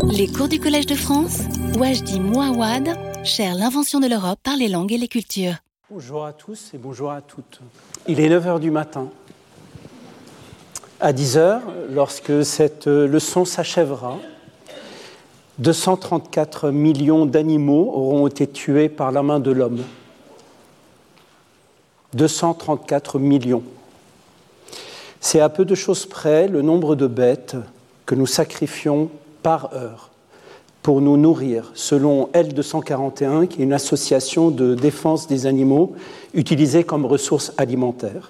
Les cours du Collège de France, Wajdi Mouawad, cher l'invention de l'Europe par les langues et les cultures. Bonjour à tous et bonjour à toutes. Il est 9h du matin. À 10h, lorsque cette leçon s'achèvera, 234 millions d'animaux auront été tués par la main de l'homme. 234 millions. C'est à peu de choses près le nombre de bêtes que nous sacrifions par heure pour nous nourrir, selon L241, qui est une association de défense des animaux utilisée comme ressource alimentaire.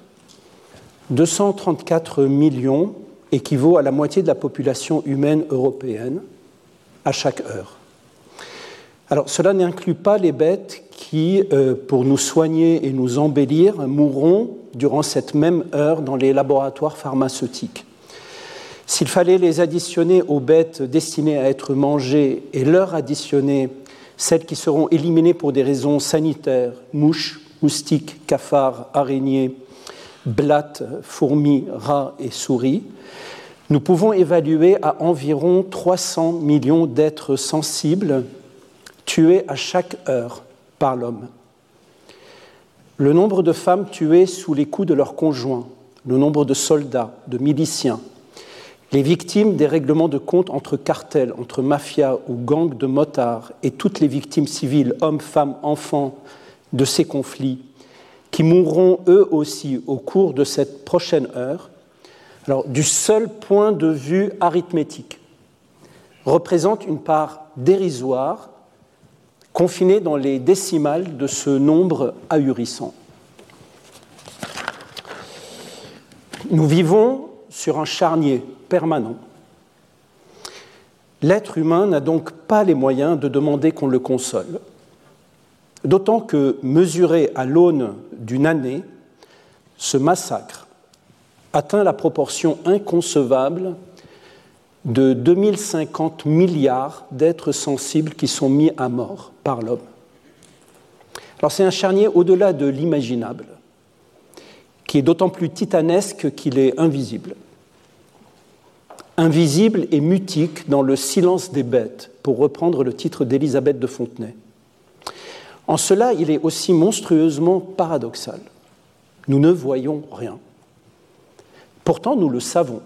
234 millions équivaut à la moitié de la population humaine européenne à chaque heure. Alors, cela n'inclut pas les bêtes qui, pour nous soigner et nous embellir, mourront durant cette même heure dans les laboratoires pharmaceutiques. S'il fallait les additionner aux bêtes destinées à être mangées et leur additionner celles qui seront éliminées pour des raisons sanitaires, mouches, moustiques, cafards, araignées, blattes, fourmis, rats et souris, nous pouvons évaluer à environ 300 millions d'êtres sensibles tués à chaque heure par l'homme. Le nombre de femmes tuées sous les coups de leurs conjoints, le nombre de soldats, de miliciens, les victimes des règlements de compte entre cartels, entre mafias ou gangs de motards et toutes les victimes civiles, hommes, femmes, enfants, de ces conflits, qui mourront eux aussi au cours de cette prochaine heure, alors du seul point de vue arithmétique, représente une part dérisoire confinée dans les décimales de ce nombre ahurissant. Nous vivons sur un charnier permanent. L'être humain n'a donc pas les moyens de demander qu'on le console. D'autant que, mesuré à l'aune d'une année, ce massacre atteint la proportion inconcevable de 2050 milliards d'êtres sensibles qui sont mis à mort par l'homme. Alors c'est un charnier au-delà de l'imaginable, qui est d'autant plus titanesque qu'il est invisible. Invisible et mutique dans le silence des bêtes, pour reprendre le titre d'Élisabeth de Fontenay. En cela, il est aussi monstrueusement paradoxal. Nous ne voyons rien. Pourtant, nous le savons.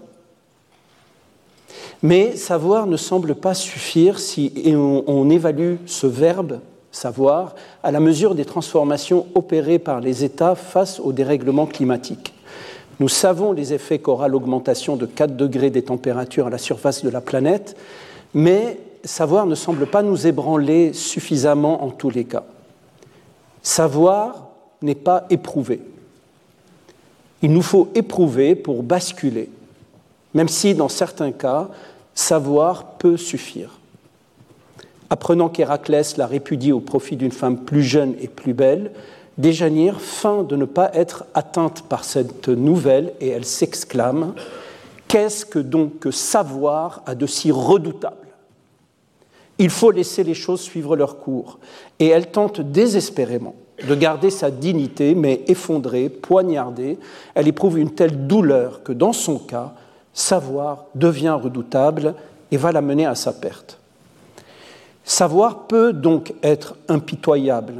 Mais savoir ne semble pas suffire si on évalue ce verbe, savoir, à la mesure des transformations opérées par les États face au dérèglement climatique. Nous savons les effets qu'aura l'augmentation de 4 degrés des températures à la surface de la planète, mais savoir ne semble pas nous ébranler suffisamment en tous les cas. Savoir n'est pas éprouver. Il nous faut éprouver pour basculer, même si, dans certains cas, savoir peut suffire. Apprenant qu'Héraclès la répudie au profit d'une femme plus jeune et plus belle, Déjanire feint de ne pas être atteinte par cette nouvelle et elle s'exclame « Qu'est-ce que donc que savoir a de si redoutable ? Il faut laisser les choses suivre leur cours. » Et elle tente désespérément de garder sa dignité, mais effondrée, poignardée, elle éprouve une telle douleur que dans son cas, savoir devient redoutable et va la mener à sa perte. Savoir peut donc être impitoyable,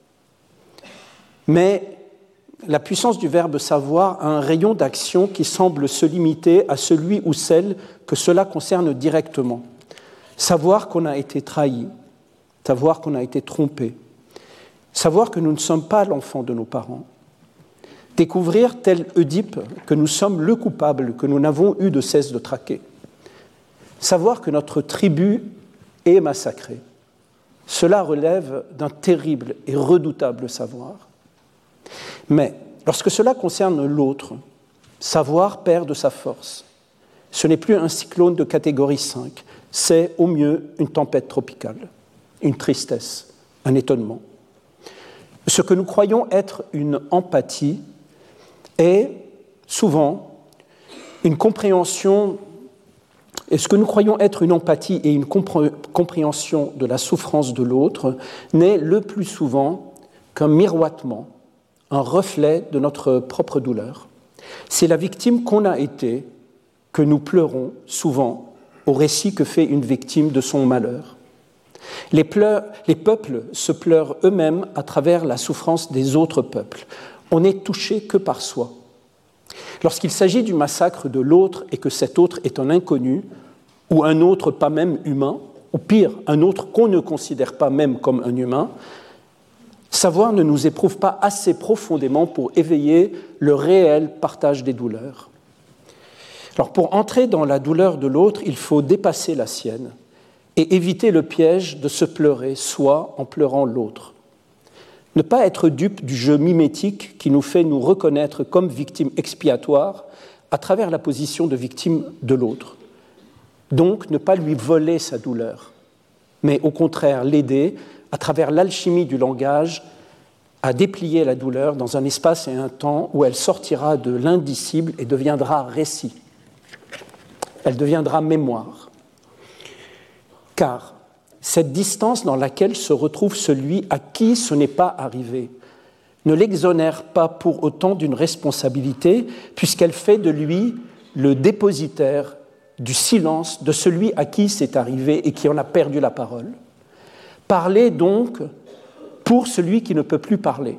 mais la puissance du verbe savoir a un rayon d'action qui semble se limiter à celui ou celle que cela concerne directement. Savoir qu'on a été trahi, savoir qu'on a été trompé, savoir que nous ne sommes pas l'enfant de nos parents, découvrir, tel Oedipe, que nous sommes le coupable que nous n'avons eu de cesse de traquer, savoir que notre tribu est massacrée. Cela relève d'un terrible et redoutable savoir. Mais lorsque cela concerne l'autre, savoir perd de sa force. Ce n'est plus un cyclone de catégorie 5, c'est au mieux une tempête tropicale, une tristesse, un étonnement. Ce que nous croyons être une empathie est souvent une compréhension, et ce que nous croyons être une empathie et une compréhension de la souffrance de l'autre n'est le plus souvent qu'un miroitement, un reflet de notre propre douleur. C'est la victime qu'on a été que nous pleurons souvent au récit que fait une victime de son malheur. Les peuples se pleurent eux-mêmes à travers la souffrance des autres peuples. On n'est touché que par soi. Lorsqu'il s'agit du massacre de l'autre et que cet autre est un inconnu, ou un autre pas même humain, ou pire, un autre qu'on ne considère pas même comme un humain, savoir ne nous éprouve pas assez profondément pour éveiller le réel partage des douleurs. Alors pour entrer dans la douleur de l'autre, il faut dépasser la sienne et éviter le piège de se pleurer soi en pleurant l'autre. Ne pas être dupe du jeu mimétique qui nous fait nous reconnaître comme victimes expiatoires à travers la position de victime de l'autre. Donc ne pas lui voler sa douleur, mais au contraire l'aider à travers l'alchimie du langage à déplier la douleur dans un espace et un temps où elle sortira de l'indicible et deviendra récit. Elle deviendra mémoire. Car cette distance dans laquelle se retrouve celui à qui ce n'est pas arrivé ne l'exonère pas pour autant d'une responsabilité, puisqu'elle fait de lui le dépositaire du silence de celui à qui c'est arrivé et qui en a perdu la parole. Parler donc pour celui qui ne peut plus parler.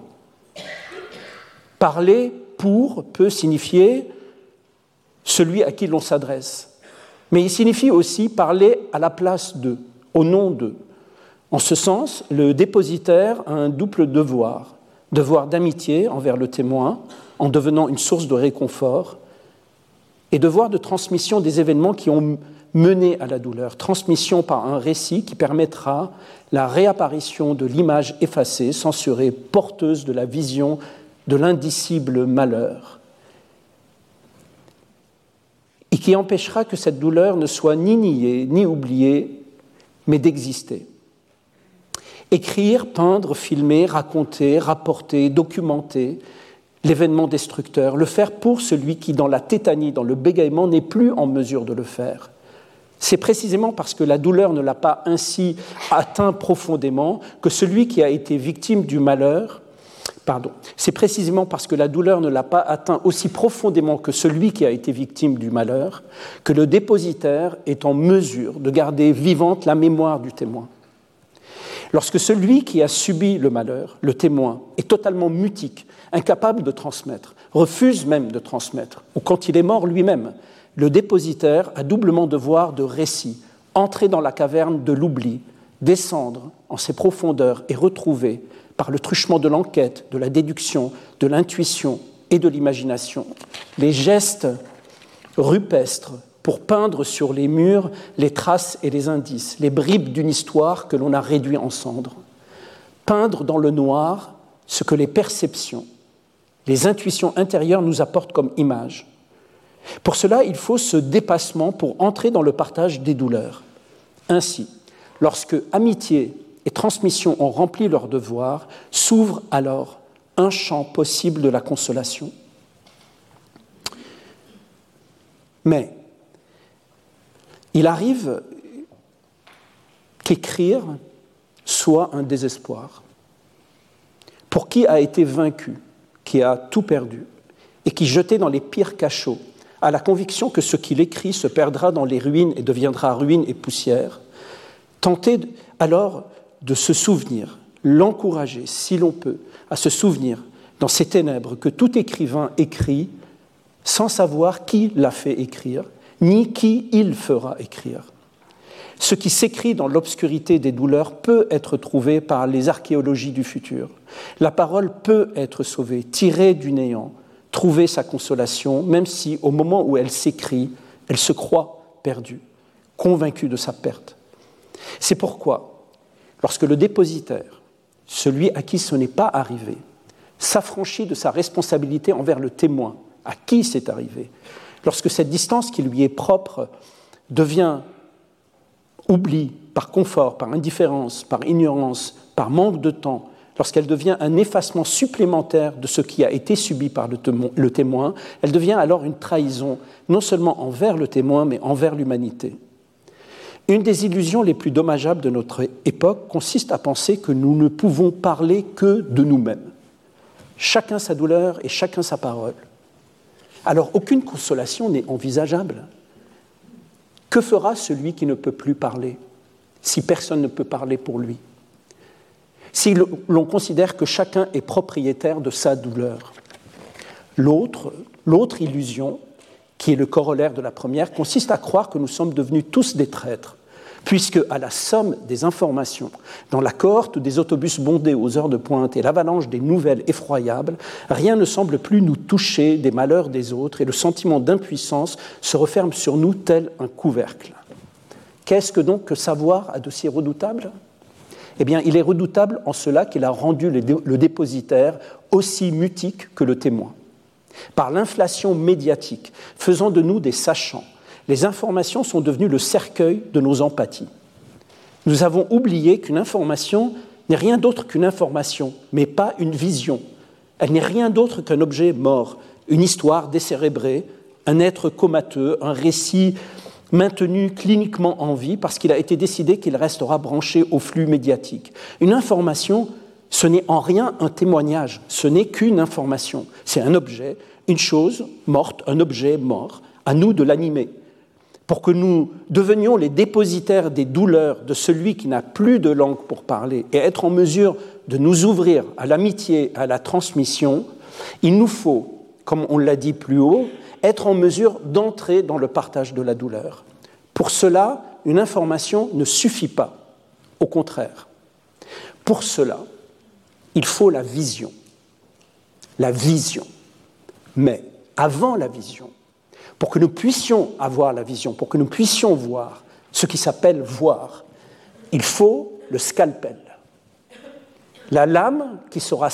Parler pour peut signifier celui à qui l'on s'adresse. Mais il signifie aussi parler à la place d'eux, au nom d'eux. En ce sens, le dépositaire a un double devoir. Devoir d'amitié envers le témoin, en devenant une source de réconfort, et devoir de transmission des événements qui ont mené à la douleur. Transmission par un récit qui permettra la réapparition de l'image effacée, censurée, porteuse de la vision de l'indicible malheur, et qui empêchera que cette douleur ne soit ni niée, ni oubliée, mais d'exister. Écrire, peindre, filmer, raconter, rapporter, documenter l'événement destructeur, le faire pour celui qui, dans la tétanie, dans le bégaiement, n'est plus en mesure de le faire. C'est précisément parce que la douleur ne l'a pas ainsi atteint profondément que celui qui a été victime du malheur, c'est précisément parce que la douleur ne l'a pas atteint aussi profondément que celui qui a été victime du malheur, que le dépositaire est en mesure de garder vivante la mémoire du témoin. Lorsque celui qui a subi le malheur, le témoin, est totalement mutique, incapable de transmettre, refuse même de transmettre, ou quand il est mort lui-même, le dépositaire a doublement devoir de récit, entrer dans la caverne de l'oubli, descendre en ses profondeurs et retrouver, par le truchement de l'enquête, de la déduction, de l'intuition et de l'imagination, les gestes rupestres pour peindre sur les murs les traces et les indices, les bribes d'une histoire que l'on a réduit en cendres. Peindre dans le noir ce que les perceptions, les intuitions intérieures nous apportent comme image. Pour cela, il faut ce dépassement pour entrer dans le partage des douleurs. Ainsi, lorsque amitié et transmission ont rempli leur devoir, s'ouvre alors un champ possible de la consolation. Mais il arrive qu'écrire soit un désespoir. Pour qui a été vaincu, qui a tout perdu, et qui, jeté dans les pires cachots, a la conviction que ce qu'il écrit se perdra dans les ruines et deviendra ruine et poussière, tenter alors de se souvenir, l'encourager, si l'on peut, à se souvenir dans ces ténèbres que tout écrivain écrit sans savoir qui l'a fait écrire, ni qui il fera écrire. Ce qui s'écrit dans l'obscurité des douleurs peut être trouvé par les archéologies du futur. La parole peut être sauvée, tirée du néant, trouver sa consolation, même si, au moment où elle s'écrit, elle se croit perdue, convaincue de sa perte. C'est pourquoi, lorsque le dépositaire, celui à qui ce n'est pas arrivé, s'affranchit de sa responsabilité envers le témoin, à qui c'est arrivé, lorsque cette distance qui lui est propre devient oubli par confort, par indifférence, par ignorance, par manque de temps, lorsqu'elle devient un effacement supplémentaire de ce qui a été subi par le témoin, elle devient alors une trahison, non seulement envers le témoin, mais envers l'humanité. Une des illusions les plus dommageables de notre époque consiste à penser que nous ne pouvons parler que de nous-mêmes. Chacun sa douleur et chacun sa parole. Alors aucune consolation n'est envisageable. Que fera celui qui ne peut plus parler, si personne ne peut parler pour lui? Si l'on considère que chacun est propriétaire de sa douleur. L'autre illusion, qui est le corollaire de la première, consiste à croire que nous sommes devenus tous des traîtres, puisque à la somme des informations, dans la cohorte des autobus bondés aux heures de pointe et l'avalanche des nouvelles effroyables, rien ne semble plus nous toucher des malheurs des autres et le sentiment d'impuissance se referme sur nous tel un couvercle. Qu'est-ce que donc que savoir a de si redoutable ? Eh bien, il est redoutable en cela qu'il a rendu le dépositaire aussi mutique que le témoin. Par l'inflation médiatique, faisant de nous des sachants, les informations sont devenues le cercueil de nos empathies. Nous avons oublié qu'une information n'est rien d'autre qu'une information, mais pas une vision. Elle n'est rien d'autre qu'un objet mort, une histoire décérébrée, un être comateux, un récit maintenu cliniquement en vie parce qu'il a été décidé qu'il restera branché au flux médiatique. Une information, ce n'est en rien un témoignage, ce n'est qu'une information. C'est un objet, une chose morte, un objet mort, à nous de l'animer. Pour que nous devenions les dépositaires des douleurs de celui qui n'a plus de langue pour parler et être en mesure de nous ouvrir à l'amitié, à la transmission, il nous faut, comme on l'a dit plus haut, être en mesure d'entrer dans le partage de la douleur. Pour cela, une information ne suffit pas. Au contraire. Pour cela, il faut la vision. La vision. Mais avant la vision, pour que nous puissions avoir la vision, pour que nous puissions voir ce qui s'appelle voir, il faut le scalpel. La lame qui sera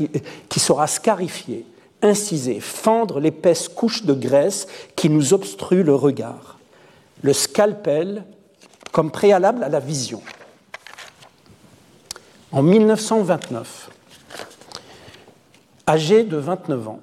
scarifiée, incisée, fendre l'épaisse couche de graisse qui nous obstrue le regard. Le scalpel comme préalable à la vision. En 1929, âgé de 29 ans,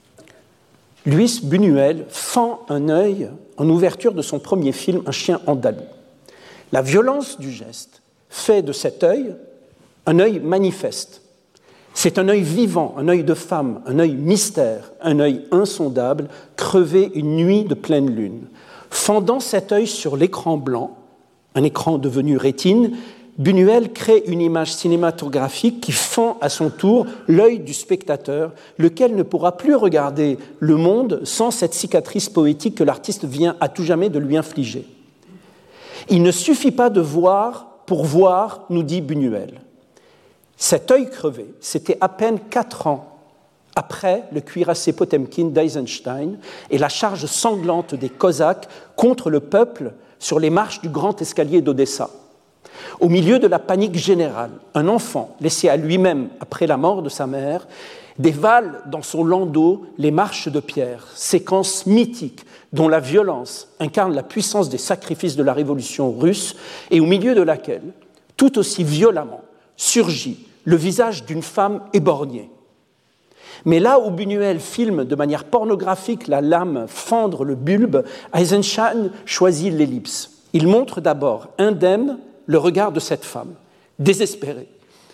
Luis Buñuel fend un œil en ouverture de son premier film, Un chien andalou. La violence du geste fait de cet œil un œil manifeste. C'est un œil vivant, un œil de femme, un œil mystère, un œil insondable, crevé une nuit de pleine lune. Fendant cet œil sur l'écran blanc, un écran devenu rétine, Buñuel crée une image cinématographique qui fend à son tour l'œil du spectateur, lequel ne pourra plus regarder le monde sans cette cicatrice poétique que l'artiste vient à tout jamais de lui infliger. Il ne suffit pas de voir pour voir, nous dit Buñuel. Cet œil crevé, c'était à peine 4 ans après le cuirassé Potemkin d'Eisenstein et la charge sanglante des Cosaques contre le peuple sur les marches du grand escalier d'Odessa. Au milieu de la panique générale, un enfant, laissé à lui-même après la mort de sa mère, dévale dans son landau les marches de pierre, séquence mythique dont la violence incarne la puissance des sacrifices de la révolution russe et au milieu de laquelle, tout aussi violemment, surgit le visage d'une femme éborgnée. Mais là où Buñuel filme de manière pornographique la lame fendre le bulbe, Eisenstein choisit l'ellipse. Il montre d'abord indemne le regard de cette femme, désespérée,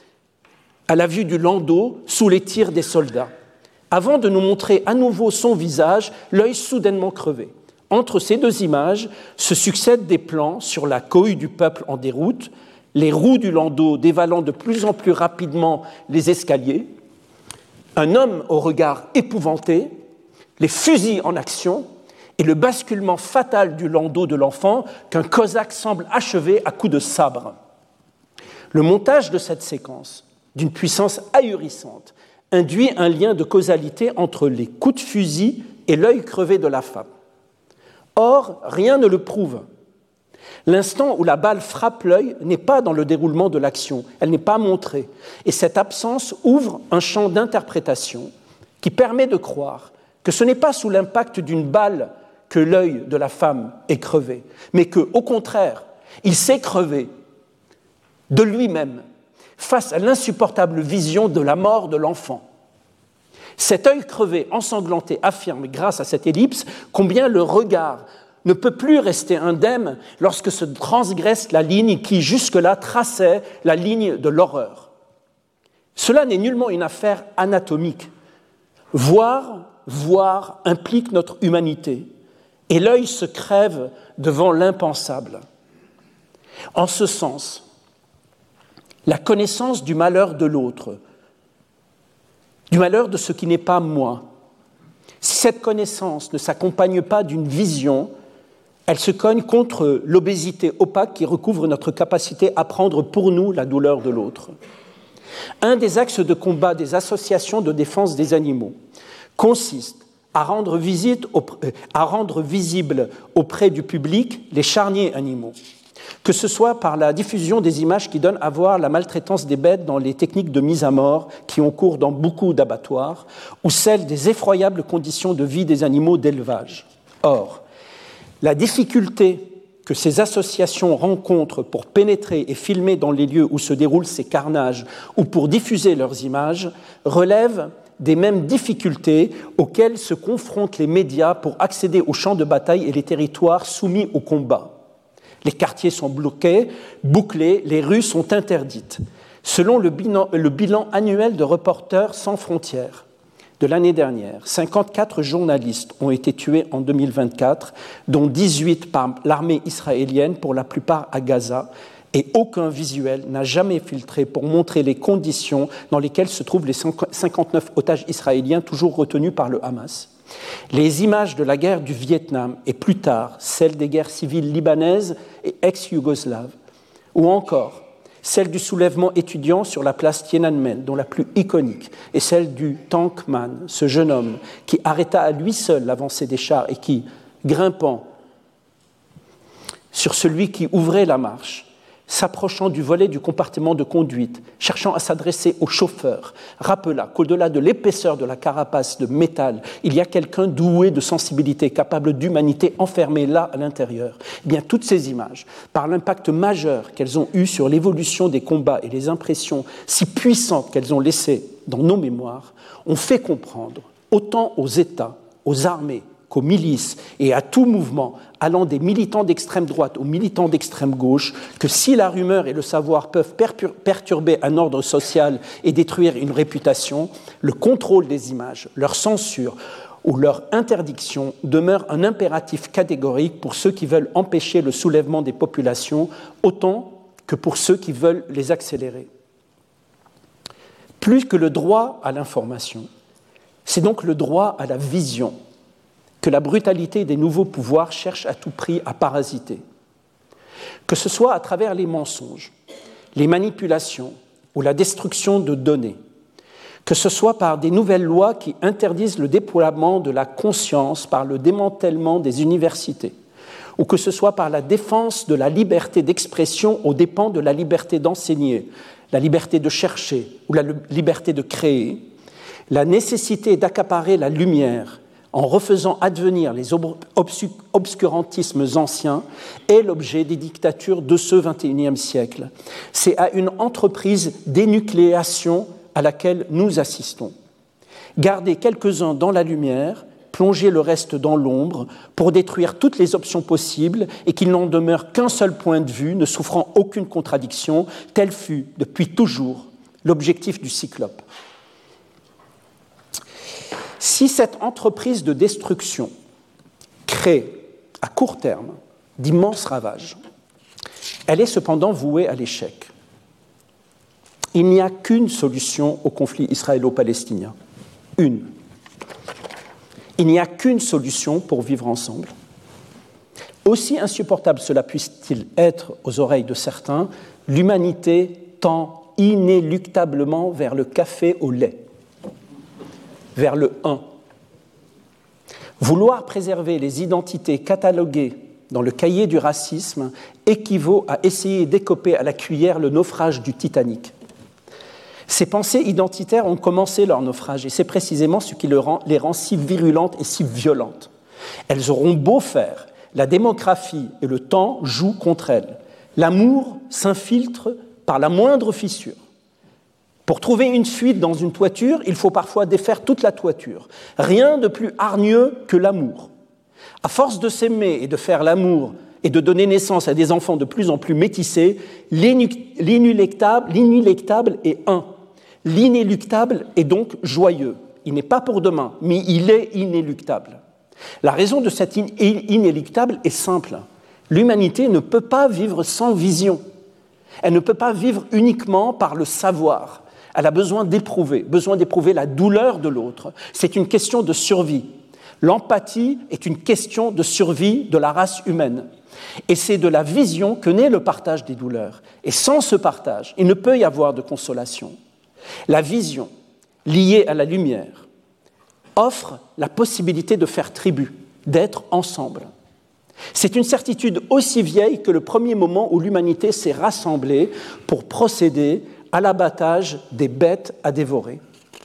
à la vue du landau sous les tirs des soldats, avant de nous montrer à nouveau son visage, l'œil soudainement crevé. Entre ces deux images se succèdent des plans sur la cohue du peuple en déroute, les roues du landau dévalant de plus en plus rapidement les escaliers, un homme au regard épouvanté, les fusils en action et le basculement fatal du landau de l'enfant qu'un cosaque semble achever à coups de sabre. Le montage de cette séquence, d'une puissance ahurissante, induit un lien de causalité entre les coups de fusil et l'œil crevé de la femme. Or, rien ne le prouve. L'instant où la balle frappe l'œil n'est pas dans le déroulement de l'action, elle n'est pas montrée. Et cette absence ouvre un champ d'interprétation qui permet de croire que ce n'est pas sous l'impact d'une balle que l'œil de la femme est crevé, mais qu'au contraire, il s'est crevé de lui-même face à l'insupportable vision de la mort de l'enfant. Cet œil crevé, ensanglanté, affirme, grâce à cette ellipse, combien le regard ne peut plus rester indemne lorsque se transgresse la ligne qui, jusque-là, traçait la ligne de l'horreur. Cela n'est nullement une affaire anatomique. Voir implique notre humanité. et l'œil se crève devant l'impensable. En ce sens, la connaissance du malheur de l'autre, du malheur de ce qui n'est pas moi, si cette connaissance ne s'accompagne pas d'une vision, elle se cogne contre l'obésité opaque qui recouvre notre capacité à prendre pour nous la douleur de l'autre. Un des axes de combat des associations de défense des animaux consiste à rendre visible auprès du public les charniers animaux, que ce soit par la diffusion des images qui donnent à voir la maltraitance des bêtes dans les techniques de mise à mort qui ont cours dans beaucoup d'abattoirs, ou celle des effroyables conditions de vie des animaux d'élevage. Or, la difficulté que ces associations rencontrent pour pénétrer et filmer dans les lieux où se déroulent ces carnages ou pour diffuser leurs images relève des mêmes difficultés auxquelles se confrontent les médias pour accéder aux champs de bataille et les territoires soumis au combat. Les quartiers sont bloqués, bouclés, les rues sont interdites. Selon le bilan annuel de Reporters sans frontières de l'année dernière, 54 journalistes ont été tués en 2024, dont 18 par l'armée israélienne, pour la plupart à Gaza, et aucun visuel n'a jamais filtré pour montrer les conditions dans lesquelles se trouvent les 59 otages israéliens toujours retenus par le Hamas. Les images de la guerre du Vietnam et plus tard celles des guerres civiles libanaises et ex-yougoslaves, ou encore celle du soulèvement étudiant sur la place Tiananmen, dont la plus iconique est celle du Tank Man, ce jeune homme qui arrêta à lui seul l'avancée des chars et qui, grimpant sur celui qui ouvrait la marche, s'approchant du volet du compartiment de conduite, cherchant à s'adresser au chauffeur, rappela qu'au-delà de l'épaisseur de la carapace de métal, il y a quelqu'un doué de sensibilité, capable d'humanité, enfermé là à l'intérieur. Eh bien, toutes ces images, par l'impact majeur qu'elles ont eu sur l'évolution des combats et les impressions si puissantes qu'elles ont laissées dans nos mémoires, ont fait comprendre, autant aux États, aux armées, qu'aux milices et à tout mouvement allant des militants d'extrême droite aux militants d'extrême gauche, que si la rumeur et le savoir peuvent perturber un ordre social et détruire une réputation, le contrôle des images, leur censure ou leur interdiction demeure un impératif catégorique pour ceux qui veulent empêcher le soulèvement des populations autant que pour ceux qui veulent les accélérer. Plus que le droit à l'information, c'est donc le droit à la vision que la brutalité des nouveaux pouvoirs cherche à tout prix à parasiter. Que ce soit à travers les mensonges, les manipulations ou la destruction de données, que ce soit par des nouvelles lois qui interdisent le déploiement de la conscience par le démantèlement des universités, ou que ce soit par la défense de la liberté d'expression aux dépens de la liberté d'enseigner, la liberté de chercher ou la liberté de créer, la nécessité d'accaparer la lumière en refaisant advenir les obscurantismes anciens, est l'objet des dictatures de ce XXIe siècle. C'est à une entreprise d'énucléation à laquelle nous assistons. Garder quelques-uns dans la lumière, plonger le reste dans l'ombre, pour détruire toutes les options possibles et qu'il n'en demeure qu'un seul point de vue, ne souffrant aucune contradiction, tel fut, depuis toujours, l'objectif du Cyclope. Si cette entreprise de destruction crée, à court terme, d'immenses ravages, elle est cependant vouée à l'échec. Il n'y a qu'une solution au conflit israélo-palestinien. Une. Il n'y a qu'une solution pour vivre ensemble. Aussi insupportable cela puisse-t-il être aux oreilles de certains, l'humanité tend inéluctablement vers le café au lait. Vers le 1. Vouloir préserver les identités cataloguées dans le cahier du racisme équivaut à essayer d'écoper à la cuillère le naufrage du Titanic. Ces pensées identitaires ont commencé leur naufrage et c'est précisément ce qui les rend si virulentes et si violentes. Elles auront beau faire, la démographie et le temps jouent contre elles. L'amour s'infiltre par la moindre fissure. Pour trouver une fuite dans une toiture, il faut parfois défaire toute la toiture. Rien de plus hargneux que l'amour. À force de s'aimer et de faire l'amour et de donner naissance à des enfants de plus en plus métissés, l'inéluctable est un. L'inéluctable est donc joyeux. Il n'est pas pour demain, mais il est inéluctable. La raison de cette inéluctable est simple. L'humanité ne peut pas vivre sans vision. Elle ne peut pas vivre uniquement par le savoir. Elle a besoin d'éprouver la douleur de l'autre. C'est une question de survie. L'empathie est une question de survie de la race humaine. Et c'est de la vision que naît le partage des douleurs. Et sans ce partage, il ne peut y avoir de consolation. La vision, liée à la lumière, offre la possibilité de faire tribu, d'être ensemble. C'est une certitude aussi vieille que le premier moment où l'humanité s'est rassemblée pour procéder à l'abattage des bêtes à dévorer.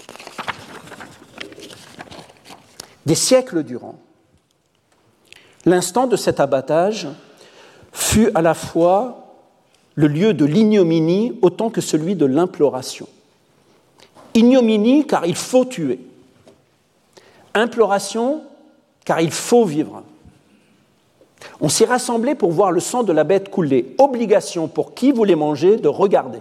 Des siècles durant, l'instant de cet abattage fut à la fois le lieu de l'ignominie autant que celui de l'imploration. Ignominie car il faut tuer. Imploration car il faut vivre. On s'y rassemblait pour voir le sang de la bête couler. Obligation pour qui voulait manger de regarder.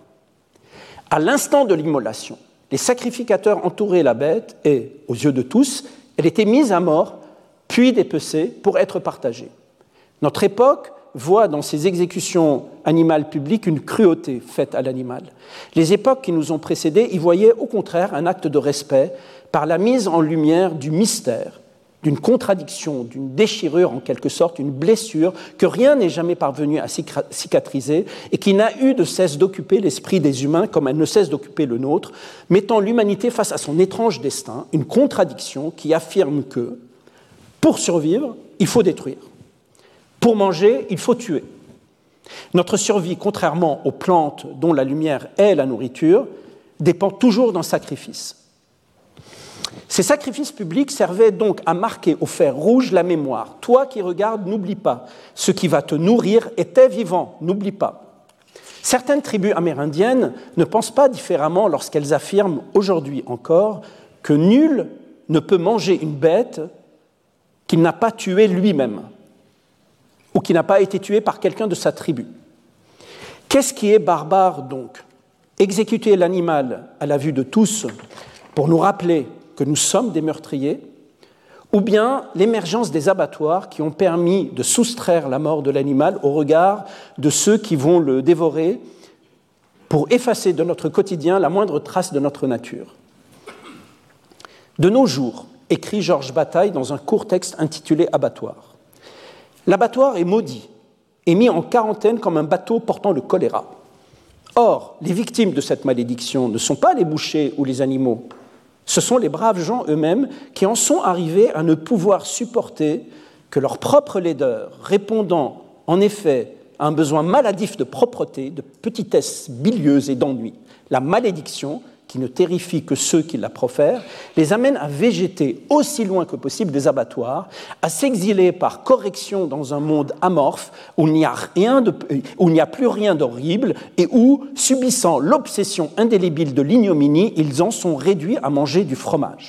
À l'instant de l'immolation, les sacrificateurs entouraient la bête et, aux yeux de tous, elle était mise à mort, puis dépecée pour être partagée. Notre époque voit dans ces exécutions animales publiques une cruauté faite à l'animal. Les époques qui nous ont précédés y voyaient au contraire un acte de respect par la mise en lumière du mystère, d'une contradiction, d'une déchirure en quelque sorte, une blessure que rien n'est jamais parvenu à cicatriser et qui n'a eu de cesse d'occuper l'esprit des humains comme elle ne cesse d'occuper le nôtre, mettant l'humanité face à son étrange destin, une contradiction qui affirme que pour survivre, il faut détruire. Pour manger, il faut tuer. Notre survie, contrairement aux plantes dont la lumière est la nourriture, dépend toujours d'un sacrifice. Ces sacrifices publics servaient donc à marquer au fer rouge la mémoire. Toi qui regardes, n'oublie pas. Ce qui va te nourrir était vivant, n'oublie pas. Certaines tribus amérindiennes ne pensent pas différemment lorsqu'elles affirment aujourd'hui encore que nul ne peut manger une bête qu'il n'a pas tuée lui-même ou qui n'a pas été tuée par quelqu'un de sa tribu. Qu'est-ce qui est barbare donc ? Exécuter l'animal à la vue de tous pour nous rappeler que nous sommes des meurtriers, ou bien l'émergence des abattoirs qui ont permis de soustraire la mort de l'animal au regard de ceux qui vont le dévorer pour effacer de notre quotidien la moindre trace de notre nature. De nos jours, écrit Georges Bataille dans un court texte intitulé « Abattoir ». L'abattoir est maudit et mis en quarantaine comme un bateau portant le choléra. Or, les victimes de cette malédiction ne sont pas les bouchers ou les animaux. Ce sont les braves gens eux-mêmes qui en sont arrivés à ne pouvoir supporter que leur propre laideur, répondant en effet à un besoin maladif de propreté, de petitesse bilieuse et d'ennui. La malédiction, qui ne terrifie que ceux qui la profèrent, les amène à végéter aussi loin que possible des abattoirs, à s'exiler par correction dans un monde amorphe où il n'y a plus rien d'horrible et où, subissant l'obsession indélébile de l'ignominie, ils en sont réduits à manger du fromage.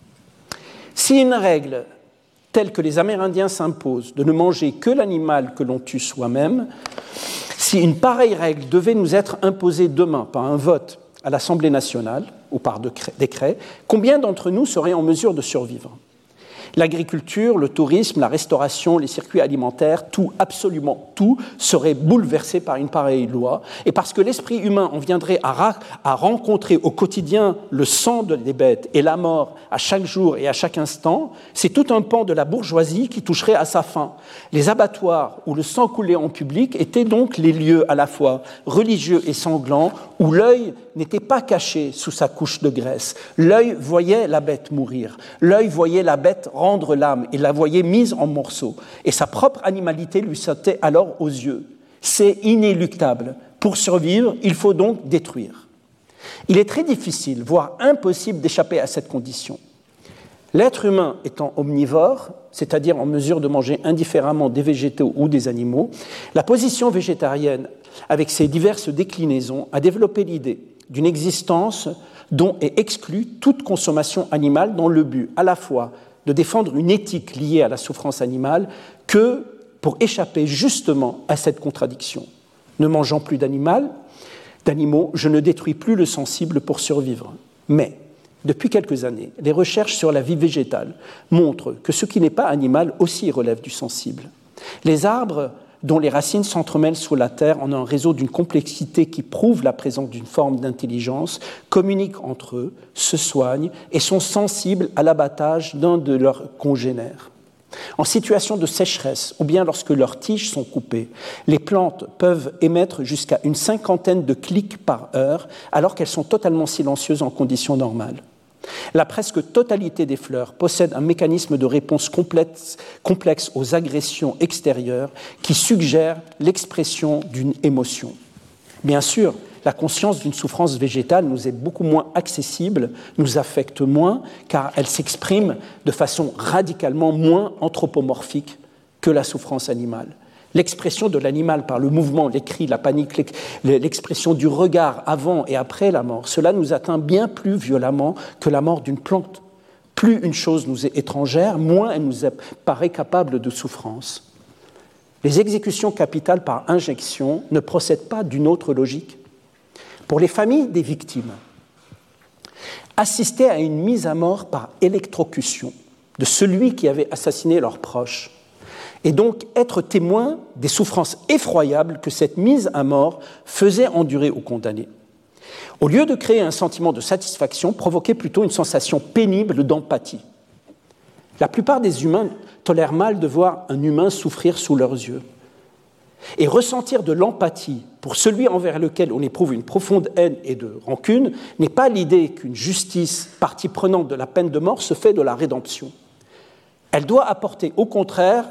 Si une règle telle que les Amérindiens s'imposent de ne manger que l'animal que l'on tue soi-même, si une pareille règle devait nous être imposée demain par un vote à l'Assemblée nationale ou par décret, combien d'entre nous seraient en mesure de survivre ? L'agriculture, le tourisme, la restauration, les circuits alimentaires, tout, absolument tout, serait bouleversé par une pareille loi. Et parce que l'esprit humain en viendrait à rencontrer au quotidien le sang des bêtes et la mort à chaque jour et à chaque instant, c'est tout un pan de la bourgeoisie qui toucherait à sa fin. Les abattoirs où le sang coulait en public étaient donc les lieux à la fois religieux et sanglants où l'œil n'était pas caché sous sa couche de graisse. L'œil voyait la bête mourir. L'œil voyait la bête rendre l'âme et la voyait mise en morceaux. Et sa propre animalité lui sautait alors aux yeux. C'est inéluctable. Pour survivre, il faut donc détruire. Il est très difficile, voire impossible d'échapper à cette condition. L'être humain étant omnivore, c'est-à-dire en mesure de manger indifféremment des végétaux ou des animaux, la position végétarienne, avec ses diverses déclinaisons, a développé l'idée d'une existence dont est exclue toute consommation animale dans le but à la fois de défendre une éthique liée à la souffrance animale que pour échapper justement à cette contradiction. Ne mangeant plus d'animaux, je ne détruis plus le sensible pour survivre. Mais depuis quelques années, les recherches sur la vie végétale montrent que ce qui n'est pas animal aussi relève du sensible. Les arbres dont les racines s'entremêlent sous la terre en un réseau d'une complexité qui prouve la présence d'une forme d'intelligence, communiquent entre eux, se soignent et sont sensibles à l'abattage d'un de leurs congénères. En situation de sécheresse, ou bien lorsque leurs tiges sont coupées, les plantes peuvent émettre jusqu'à une 50aine de clics par heure, alors qu'elles sont totalement silencieuses en conditions normales. La presque totalité des fleurs possède un mécanisme de réponse complexe aux agressions extérieures qui suggère l'expression d'une émotion. Bien sûr, la conscience d'une souffrance végétale nous est beaucoup moins accessible, nous affecte moins, car elle s'exprime de façon radicalement moins anthropomorphique que la souffrance animale. L'expression de l'animal par le mouvement, les cris, la panique, l'expression du regard avant et après la mort, cela nous atteint bien plus violemment que la mort d'une plante. Plus une chose nous est étrangère, moins elle nous paraît capable de souffrance. Les exécutions capitales par injection ne procèdent pas d'une autre logique. Pour les familles des victimes, assister à une mise à mort par électrocution de celui qui avait assassiné leurs proches, et donc être témoin des souffrances effroyables que cette mise à mort faisait endurer aux condamnés. Au lieu de créer un sentiment de satisfaction, provoquait plutôt une sensation pénible d'empathie. La plupart des humains tolèrent mal de voir un humain souffrir sous leurs yeux. Et ressentir de l'empathie pour celui envers lequel on éprouve une profonde haine et de rancune n'est pas l'idée qu'une justice, partie prenante de la peine de mort, se fait de la rédemption. Elle doit apporter, au contraire,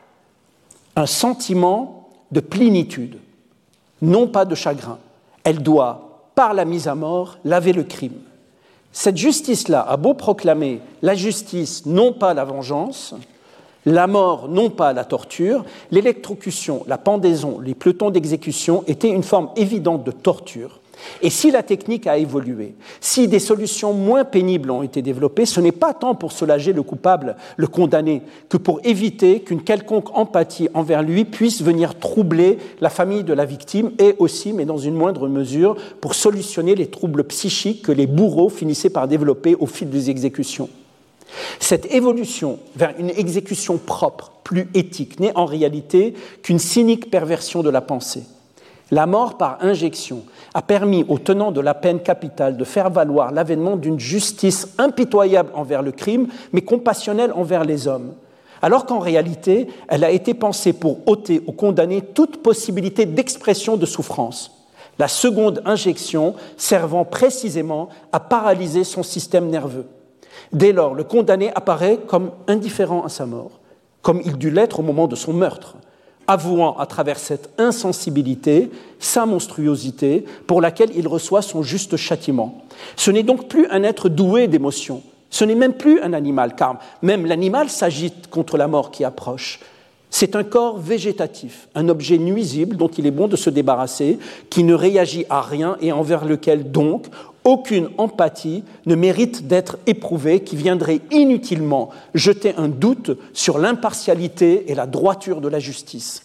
un sentiment de plénitude, non pas de chagrin. Elle doit, par la mise à mort, laver le crime. Cette justice-là a beau proclamer la justice, non pas la vengeance, la mort, non pas la torture, l'électrocution, la pendaison, les pelotons d'exécution étaient une forme évidente de torture. Et si la technique a évolué, si des solutions moins pénibles ont été développées, ce n'est pas tant pour soulager le coupable, le condamné, que pour éviter qu'une quelconque empathie envers lui puisse venir troubler la famille de la victime et aussi, mais dans une moindre mesure, pour solutionner les troubles psychiques que les bourreaux finissaient par développer au fil des exécutions. Cette évolution vers une exécution propre, plus éthique, n'est en réalité qu'une cynique perversion de la pensée. La mort par injection a permis aux tenants de la peine capitale de faire valoir l'avènement d'une justice impitoyable envers le crime, mais compassionnelle envers les hommes, alors qu'en réalité, elle a été pensée pour ôter aux condamnés toute possibilité d'expression de souffrance, la seconde injection servant précisément à paralyser son système nerveux. Dès lors, le condamné apparaît comme indifférent à sa mort, comme il dut l'être au moment de son meurtre, avouant à travers cette insensibilité sa monstruosité pour laquelle il reçoit son juste châtiment. Ce n'est donc plus un être doué d'émotions, ce n'est même plus un animal, car même l'animal s'agite contre la mort qui approche. C'est un corps végétatif, un objet nuisible dont il est bon de se débarrasser, qui ne réagit à rien et envers lequel donc aucune empathie ne mérite d'être éprouvée, qui viendrait inutilement jeter un doute sur l'impartialité et la droiture de la justice.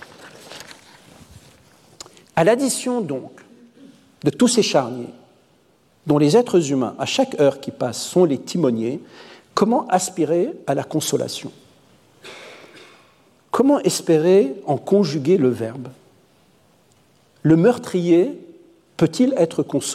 À l'addition donc de tous ces charniers, dont les êtres humains, à chaque heure qui passe, sont les timoniers, comment aspirer à la consolation ? Comment espérer en conjuguer le verbe ? Le meurtrier peut-il être consolé ?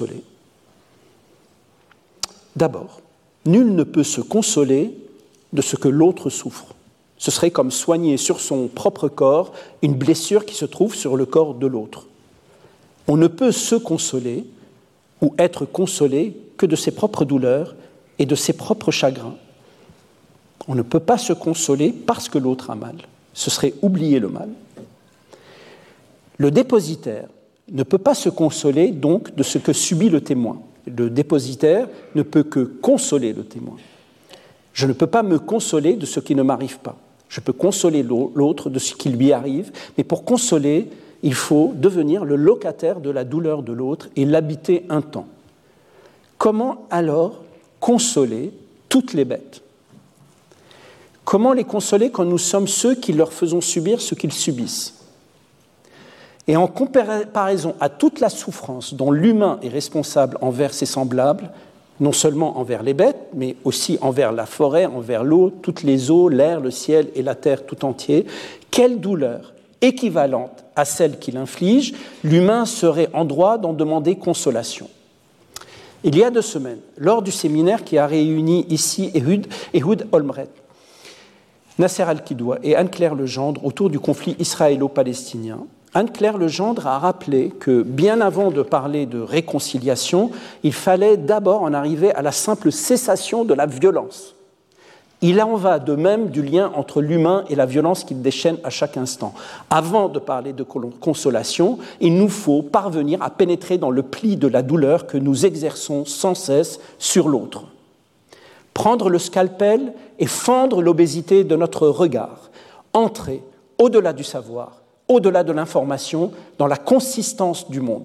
D'abord, nul ne peut se consoler de ce que l'autre souffre. Ce serait comme soigner sur son propre corps une blessure qui se trouve sur le corps de l'autre. On ne peut se consoler ou être consolé que de ses propres douleurs et de ses propres chagrins. On ne peut pas se consoler parce que l'autre a mal. Ce serait oublier le mal. Le dépositaire ne peut pas se consoler donc de ce que subit le témoin. Le dépositaire ne peut que consoler le témoin. Je ne peux pas me consoler de ce qui ne m'arrive pas. Je peux consoler l'autre de ce qui lui arrive, mais pour consoler, il faut devenir le locataire de la douleur de l'autre et l'habiter un temps. Comment alors consoler toutes les bêtes ? Comment les consoler quand nous sommes ceux qui leur faisons subir ce qu'ils subissent ? Et en comparaison à toute la souffrance dont l'humain est responsable envers ses semblables, non seulement envers les bêtes, mais aussi envers la forêt, envers l'eau, toutes les eaux, l'air, le ciel et la terre tout entier. Quelle douleur équivalente à celle qu'il inflige, l'humain serait en droit d'en demander consolation. Il y a 2 semaines, lors du séminaire qui a réuni ici Ehud Olmert, Nasser Al-Kidwa et Anne-Claire Legendre autour du conflit israélo-palestinien, Anne-Claire Legendre a rappelé que, bien avant de parler de réconciliation, il fallait d'abord en arriver à la simple cessation de la violence. Il en va de même du lien entre l'humain et la violence qu'il déchaîne à chaque instant. Avant de parler de consolation, il nous faut parvenir à pénétrer dans le pli de la douleur que nous exerçons sans cesse sur l'autre. Prendre le scalpel et fendre l'obésité de notre regard, entrer au-delà du savoir, au-delà de l'information, dans la consistance du monde.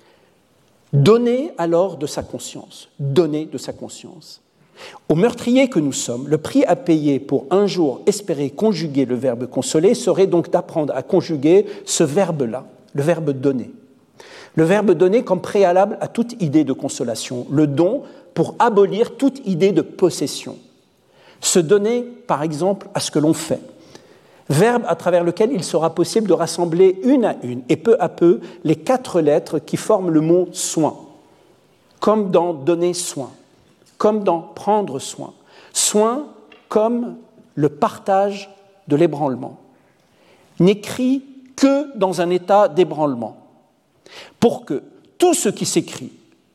Donner alors de sa conscience, donner de sa conscience. Au meurtrier que nous sommes, le prix à payer pour un jour espérer conjuguer le verbe consoler serait donc d'apprendre à conjuguer ce verbe-là, le verbe donner. Le verbe donner comme préalable à toute idée de consolation, le don pour abolir toute idée de possession. Se donner, par exemple, à ce que l'on fait. Verbe à travers lequel il sera possible de rassembler une à une et peu à peu les 4 lettres qui forment le mot soin, comme dans donner soin, comme dans prendre soin. Soin comme le partage de l'ébranlement. N'écrit que dans un état d'ébranlement, pour que tout ce qui s'écrit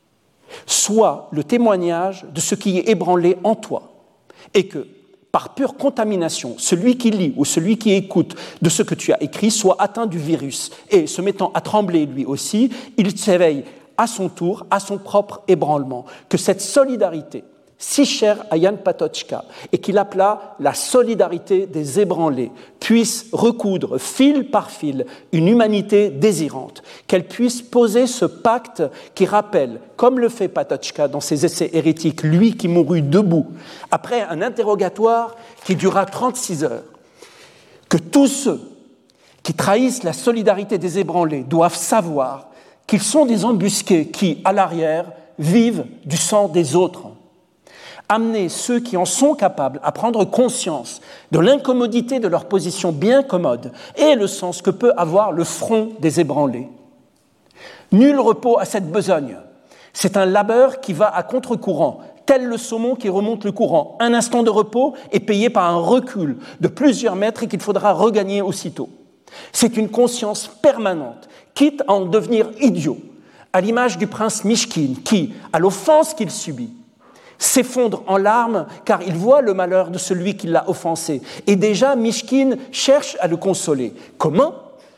soit le témoignage de ce qui est ébranlé en toi, et que, par pure contamination, celui qui lit ou celui qui écoute de ce que tu as écrit soit atteint du virus, et se mettant à trembler lui aussi, il s'éveille à son tour, à son propre ébranlement. Que cette solidarité, si chère à Jan Patočka, et qu'il appela la solidarité des ébranlés, puisse recoudre fil par fil une humanité désirante, qu'elle puisse poser ce pacte qui rappelle, comme le fait Patočka dans ses essais hérétiques, lui qui mourut debout, après un interrogatoire qui dura 36 heures, que tous ceux qui trahissent la solidarité des ébranlés doivent savoir qu'ils sont des embusqués qui, à l'arrière, vivent du sang des autres. Amener ceux qui en sont capables à prendre conscience de l'incommodité de leur position bien commode et le sens que peut avoir le front des ébranlés. Nul repos à cette besogne. C'est un labeur qui va à contre-courant, tel le saumon qui remonte le courant. Un instant de repos est payé par un recul de plusieurs mètres et qu'il faudra regagner aussitôt. C'est une conscience permanente, quitte à en devenir idiot, à l'image du prince Mishkin qui, à l'offense qu'il subit, s'effondre en larmes car il voit le malheur de celui qui l'a offensé. Et déjà, Mishkin cherche à le consoler. Comment ?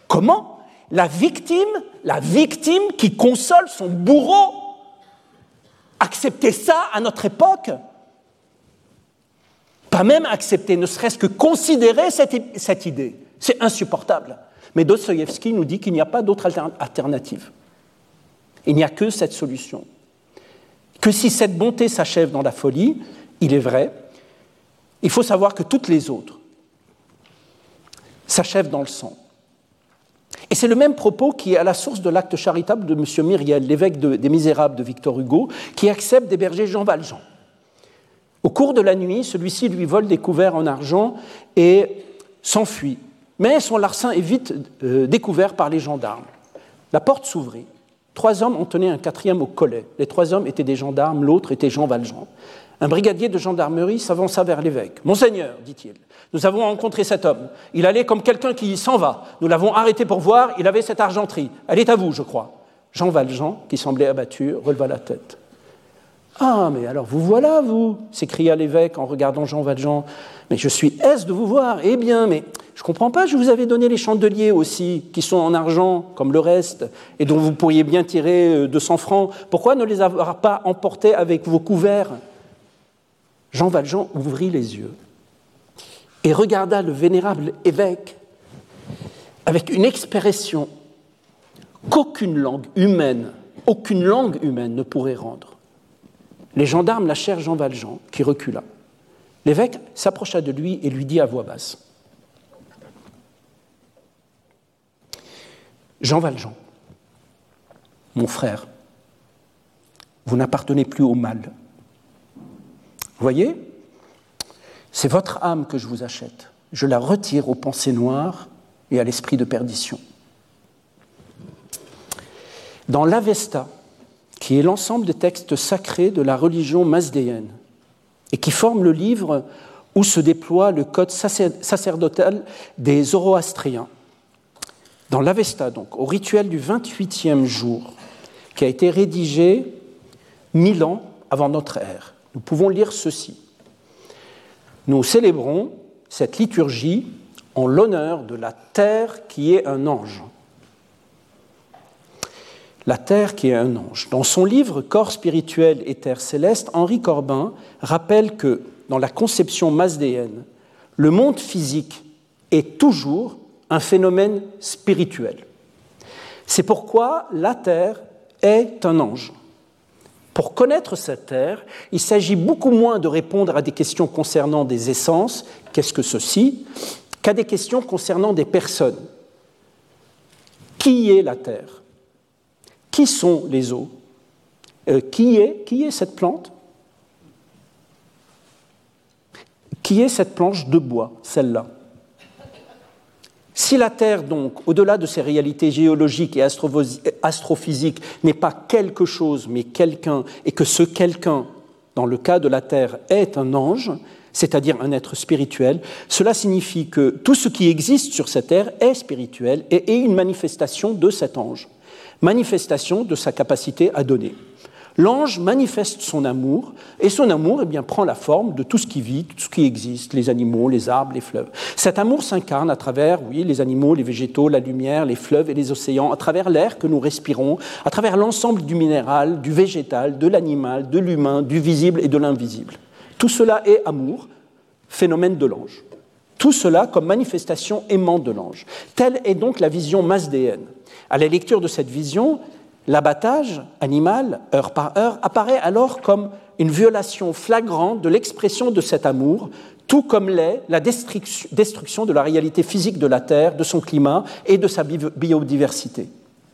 La victime qui console son bourreau. Accepter ça à notre époque ? Pas même accepter, ne serait-ce que considérer cette idée. C'est insupportable. Mais Dostoïevski nous dit qu'il n'y a pas d'autre alternative. Il n'y a que cette solution. Que si cette bonté s'achève dans la folie, il est vrai, il faut savoir que toutes les autres s'achèvent dans le sang. Et c'est le même propos qui est à la source de l'acte charitable de M. Myriel, l'évêque des Misérables de Victor Hugo, qui accepte d'héberger Jean Valjean. Au cours de la nuit, celui-ci lui vole des couverts en argent et s'enfuit. Mais son larcin est vite découvert par les gendarmes. La porte s'ouvrit. 3 hommes en tenaient un 4e au collet. Les 3 hommes étaient des gendarmes, l'autre était Jean Valjean. Un brigadier de gendarmerie s'avança vers l'évêque. « Monseigneur, dit-il, nous avons rencontré cet homme. Il allait comme quelqu'un qui s'en va. Nous l'avons arrêté pour voir, il avait cette argenterie. Elle est à vous, je crois. » Jean Valjean, qui semblait abattu, releva la tête. « Ah, mais alors vous voilà, vous !» s'écria l'évêque en regardant Jean Valjean. « Mais je suis aise de vous voir. Eh bien, mais je ne comprends pas, je vous avais donné les chandeliers aussi, qui sont en argent, comme le reste, et dont vous pourriez bien tirer 200 francs. Pourquoi ne les avoir pas emportés avec vos couverts ?» Jean Valjean ouvrit les yeux et regarda le vénérable évêque avec une expression qu'aucune langue humaine ne pourrait rendre. Les gendarmes lâchèrent Jean Valjean, qui recula. L'évêque s'approcha de lui et lui dit à voix basse : « Jean Valjean, mon frère, vous n'appartenez plus au mal, voyez, c'est votre âme que je vous achète. Je la retire aux pensées noires et à l'esprit de perdition. Dans l'Avesta, qui est l'ensemble des textes sacrés de la religion mazdéenne et qui forme le livre où se déploie le code sacerdotal des Zoroastriens, dans l'Avesta, donc, au rituel du 28e jour, qui a été rédigé 1000 ans avant notre ère, nous pouvons lire ceci. Nous célébrons cette liturgie en l'honneur de la terre qui est un ange. La terre qui est un ange. Dans son livre « Corps spirituel et terre céleste », Henri Corbin rappelle que, dans la conception mazdéenne, le monde physique est toujours un phénomène spirituel. C'est pourquoi la terre est un ange. Pour connaître cette terre, il s'agit beaucoup moins de répondre à des questions concernant des essences, qu'est-ce que ceci, qu'à des questions concernant des personnes. Qui est la terre ? Qui sont les eaux ? Qui est cette plante ? Qui est cette planche de bois, celle-là ? Si la Terre, donc, au-delà de ses réalités géologiques et astrophysiques, n'est pas quelque chose, mais quelqu'un, et que ce quelqu'un, dans le cas de la Terre, est un ange, c'est-à-dire un être spirituel, cela signifie que tout ce qui existe sur cette terre est spirituel et est une manifestation de cet ange, manifestation de sa capacité à donner. L'ange manifeste son amour, et son amour prend la forme de tout ce qui vit, tout ce qui existe, les animaux, les arbres, les fleuves. Cet amour s'incarne à travers, les animaux, les végétaux, la lumière, les fleuves et les océans, à travers l'air que nous respirons, à travers l'ensemble du minéral, du végétal, de l'animal, de l'humain, du visible et de l'invisible. Tout cela est amour, phénomène de l'ange. Tout cela comme manifestation aimante de l'ange. Telle est donc la vision mazdéenne. À la lecture de cette vision, l'abattage animal, heure par heure, apparaît alors comme une violation flagrante de l'expression de cet amour, tout comme l'est la destruction de la réalité physique de la Terre, de son climat et de sa biodiversité.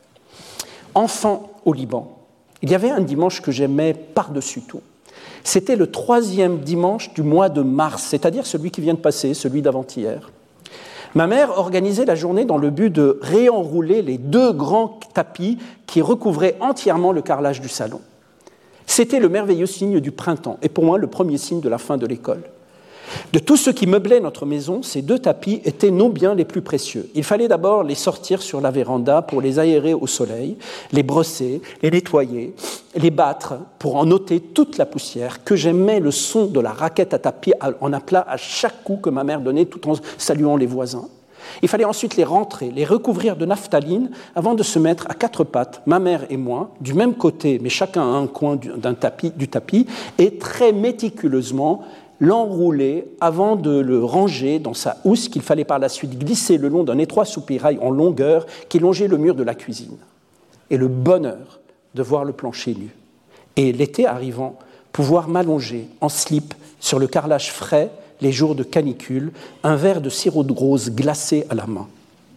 Enfant au Liban, il y avait un dimanche que j'aimais par-dessus tout. C'était le 3e dimanche du mois de mars, c'est-à-dire celui qui vient de passer, celui d'avant-hier. Ma mère organisait la journée dans le but de réenrouler les 2 grands tapis qui recouvraient entièrement le carrelage du salon. C'était le merveilleux signe du printemps, et pour moi le premier signe de la fin de l'école. De tout ce qui meublait notre maison, ces 2 tapis étaient nos biens les plus précieux. Il fallait d'abord les sortir sur la véranda pour les aérer au soleil, les brosser, les nettoyer, les battre pour en ôter toute la poussière, que j'aimais le son de la raquette à tapis en aplat à chaque coup que ma mère donnait tout en saluant les voisins. Il fallait ensuite les rentrer, les recouvrir de naphtaline avant de se mettre à 4 pattes, ma mère et moi, du même côté, mais chacun à un coin du tapis, et très méticuleusement l'enrouler avant de le ranger dans sa housse qu'il fallait par la suite glisser le long d'un étroit soupirail en longueur qui longeait le mur de la cuisine. Et le bonheur de voir le plancher nu. Et l'été arrivant, pouvoir m'allonger en slip sur le carrelage frais les jours de canicule, un verre de sirop de rose glacé à la main.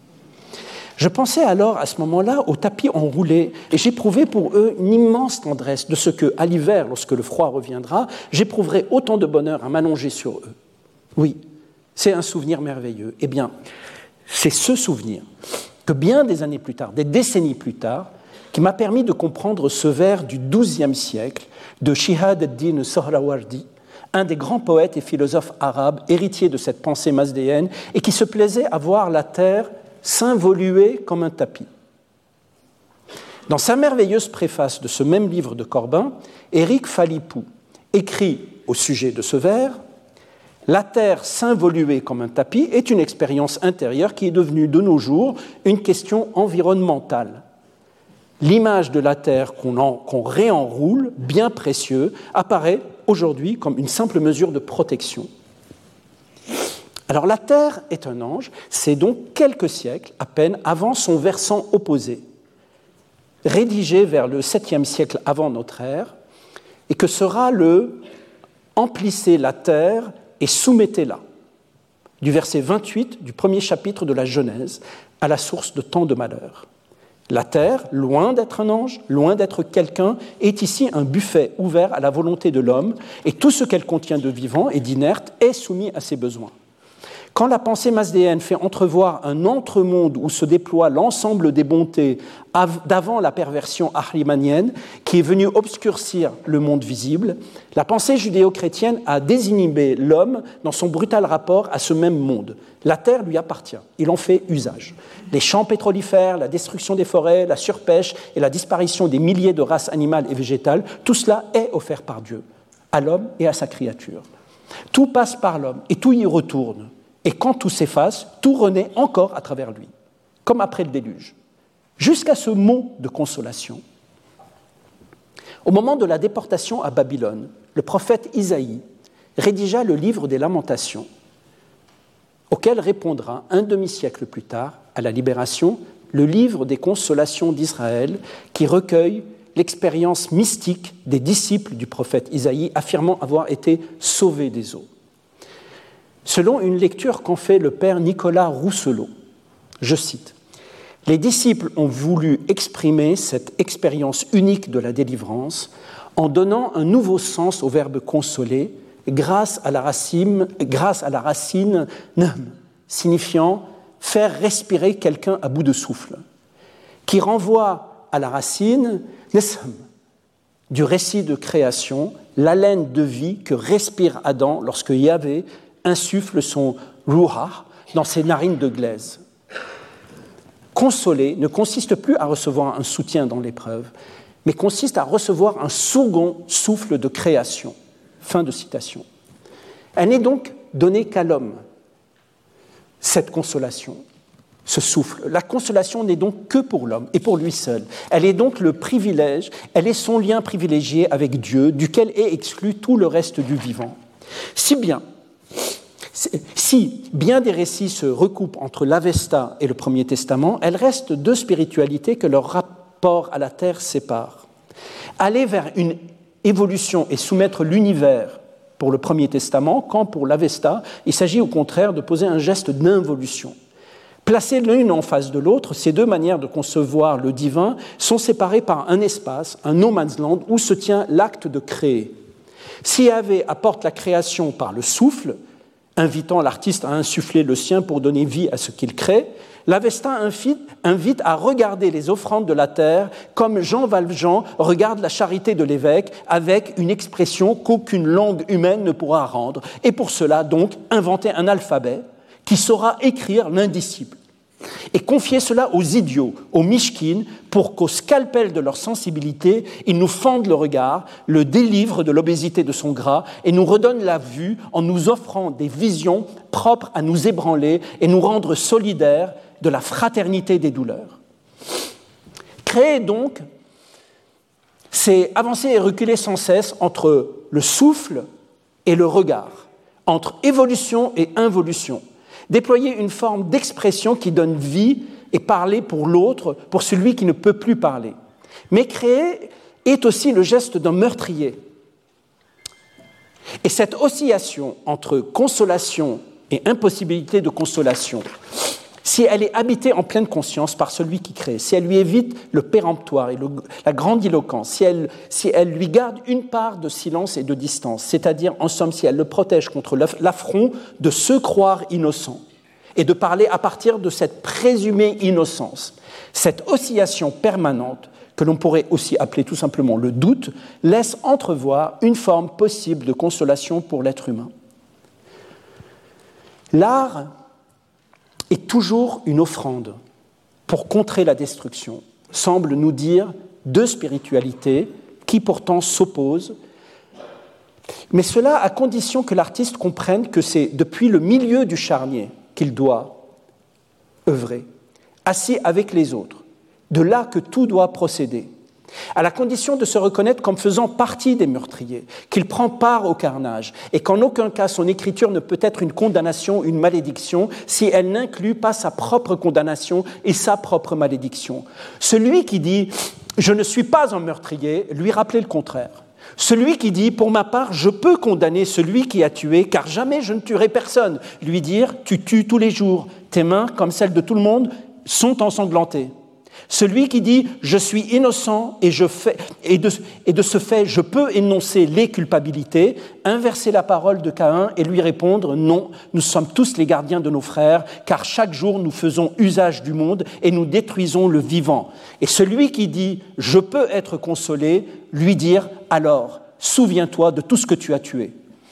Je pensais alors à ce moment-là aux tapis enroulés et j'éprouvais pour eux une immense tendresse de ce que, à l'hiver, lorsque le froid reviendra, j'éprouverai autant de bonheur à m'allonger sur eux. Oui, c'est un souvenir merveilleux. Eh bien, c'est ce souvenir que bien des années plus tard, des décennies plus tard, qui m'a permis de comprendre ce vers du XIIe siècle de Shihab ad-Din Sohrawardi, un des grands poètes et philosophes arabes, héritiers de cette pensée mazdéenne, et qui se plaisait à voir la terre s'involuer comme un tapis. Dans sa merveilleuse préface de ce même livre de Corbin, Éric Phalippou écrit au sujet de ce vers « La terre s'involuer comme un tapis est une expérience intérieure qui est devenue de nos jours une question environnementale. L'image de la terre qu'on réenroule, bien précieux, apparaît aujourd'hui comme une simple mesure de protection. » Alors la Terre est un ange, c'est donc quelques siècles à peine avant son versant opposé, rédigé vers le 7e siècle avant notre ère, et que sera le « emplissez la terre et soumettez-la » du verset 28 du premier chapitre de la Genèse à la source de tant de malheurs. La terre, loin d'être un ange, loin d'être quelqu'un, est ici un buffet ouvert à la volonté de l'homme, et tout ce qu'elle contient de vivant et d'inerte est soumis à ses besoins. Quand la pensée masdéenne fait entrevoir un entre-monde où se déploie l'ensemble des bontés d'avant la perversion ahrimanienne qui est venue obscurcir le monde visible, la pensée judéo-chrétienne a désinhibé l'homme dans son brutal rapport à ce même monde. La terre lui appartient, il en fait usage. Les champs pétrolifères, la destruction des forêts, la surpêche et la disparition des milliers de races animales et végétales, tout cela est offert par Dieu, à l'homme et à sa créature. Tout passe par l'homme et tout y retourne. Et quand tout s'efface, tout renaît encore à travers lui, comme après le déluge. Jusqu'à ce mot de consolation. Au moment de la déportation à Babylone, le prophète Isaïe rédigea le livre des Lamentations, auquel répondra un demi-siècle plus tard, à la libération, le livre des consolations d'Israël, qui recueille l'expérience mystique des disciples du prophète Isaïe, affirmant avoir été sauvés des eaux. Selon une lecture qu'en fait le père Nicolas Rousselot, je cite, « Les disciples ont voulu exprimer cette expérience unique de la délivrance en donnant un nouveau sens au verbe consoler grâce à la racine nam, signifiant faire respirer quelqu'un à bout de souffle, qui renvoie à la racine nesam, du récit de création, l'haleine de vie que respire Adam lorsque Yahvé insuffle son ruach dans ses narines de glaise. Consoler ne consiste plus à recevoir un soutien dans l'épreuve, mais consiste à recevoir un second souffle de création. Fin de citation. Elle n'est donc donnée qu'à l'homme, cette consolation, ce souffle. La consolation n'est donc que pour l'homme et pour lui seul. Elle est donc le privilège, elle est son lien privilégié avec Dieu, duquel est exclu tout le reste du vivant. Si bien des récits se recoupent entre l'Avesta et le Premier Testament, elles restent deux spiritualités que leur rapport à la terre sépare. Aller vers une évolution et soumettre l'univers pour le Premier Testament, quand pour l'Avesta, il s'agit au contraire de poser un geste d'involution. Placées l'une en face de l'autre, ces deux manières de concevoir le divin sont séparées par un espace, un no man's land, où se tient l'acte de créer. Si Yahvé apporte la création par le souffle, invitant l'artiste à insuffler le sien pour donner vie à ce qu'il crée, l'Avesta invite à regarder les offrandes de la terre comme Jean Valjean regarde la charité de l'évêque avec une expression qu'aucune langue humaine ne pourra rendre, et pour cela donc inventer un alphabet qui saura écrire l'indicible, et confier cela aux idiots, aux mishkines, pour qu'au scalpel de leur sensibilité, ils nous fendent le regard, le délivrent de l'obésité de son gras et nous redonnent la vue en nous offrant des visions propres à nous ébranler et nous rendre solidaires de la fraternité des douleurs. Créer donc, c'est avancer et reculer sans cesse entre le souffle et le regard, entre évolution et involution. Déployer une forme d'expression qui donne vie et parler pour l'autre, pour celui qui ne peut plus parler. Mais créer est aussi le geste d'un meurtrier. Et cette oscillation entre consolation et impossibilité de consolation, si elle est habitée en pleine conscience par celui qui crée, si elle lui évite le péremptoire et la grandiloquence, si elle lui garde une part de silence et de distance, c'est-à-dire, en somme, si elle le protège contre l'affront de se croire innocent et de parler à partir de cette présumée innocence, cette oscillation permanente, que l'on pourrait aussi appeler tout simplement le doute, laisse entrevoir une forme possible de consolation pour l'être humain. L'art est toujours une offrande pour contrer la destruction, semble nous dire deux spiritualités qui pourtant s'opposent, mais cela à condition que l'artiste comprenne que c'est depuis le milieu du charnier qu'il doit œuvrer, assis avec les autres, de là que tout doit procéder, à la condition de se reconnaître comme faisant partie des meurtriers, qu'il prend part au carnage, et qu'en aucun cas son écriture ne peut être une condamnation, une malédiction, si elle n'inclut pas sa propre condamnation et sa propre malédiction. Celui qui dit « je ne suis pas un meurtrier », lui rappelait le contraire. Celui qui dit « pour ma part, je peux condamner celui qui a tué, car jamais je ne tuerai personne », lui dire « tu tues tous les jours, tes mains, comme celles de tout le monde, sont ensanglantées ». Celui qui dit « je suis innocent et de ce fait je peux énoncer les culpabilités », inverser la parole de Caïn et lui répondre « non, nous sommes tous les gardiens de nos frères, car chaque jour nous faisons usage du monde et nous détruisons le vivant ». Et celui qui dit « je peux être consolé », lui dire « alors, souviens-toi de tout ce que tu as tué ».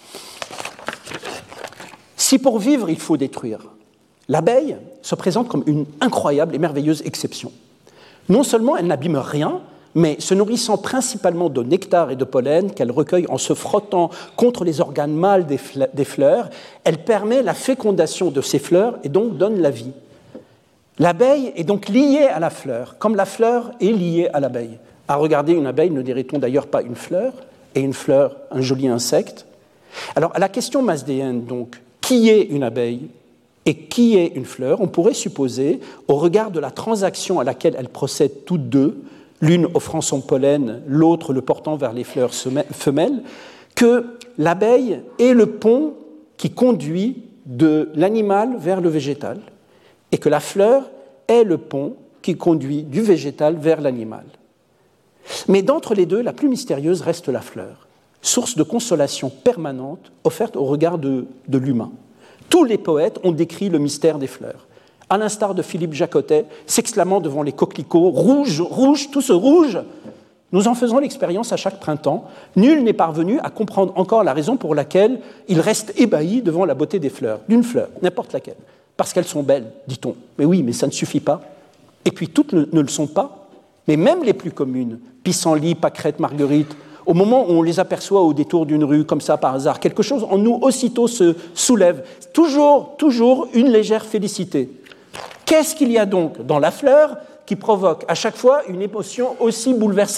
Si pour vivre il faut détruire, l'abeille se présente comme une incroyable et merveilleuse exception. Non seulement elle n'abîme rien, mais se nourrissant principalement de nectar et de pollen qu'elle recueille en se frottant contre les organes mâles des fleurs, elle permet la fécondation de ces fleurs et donc donne la vie. L'abeille est donc liée à la fleur, comme la fleur est liée à l'abeille. À regarder une abeille, ne dirait-on d'ailleurs pas une fleur, et une fleur, un joli insecte. Alors, à la question masdéenne, donc, qui est une abeille et qui est une fleur, on pourrait supposer, au regard de la transaction à laquelle elles procèdent toutes deux, l'une offrant son pollen, l'autre le portant vers les fleurs femelles, que l'abeille est le pont qui conduit de l'animal vers le végétal et que la fleur est le pont qui conduit du végétal vers l'animal. Mais d'entre les deux, la plus mystérieuse reste la fleur, source de consolation permanente offerte au regard de l'humain. Tous les poètes ont décrit le mystère des fleurs, à l'instar de Philippe Jacotet, s'exclamant devant les coquelicots « Rouge, rouge, tous rouge !» Nous en faisons l'expérience à chaque printemps. Nul n'est parvenu à comprendre encore la raison pour laquelle il reste ébahi devant la beauté des fleurs, d'une fleur, n'importe laquelle. Parce qu'elles sont belles, dit-on. Mais oui, mais ça ne suffit pas. Et puis toutes ne le sont pas. Mais même les plus communes, pissenlit, pâquerette, marguerite, au moment où on les aperçoit au détour d'une rue, comme ça par hasard, quelque chose en nous aussitôt se soulève. Toujours une légère félicité. Qu'est-ce qu'il y a donc dans la fleur qui provoque à chaque fois une émotion aussi bouleversante ?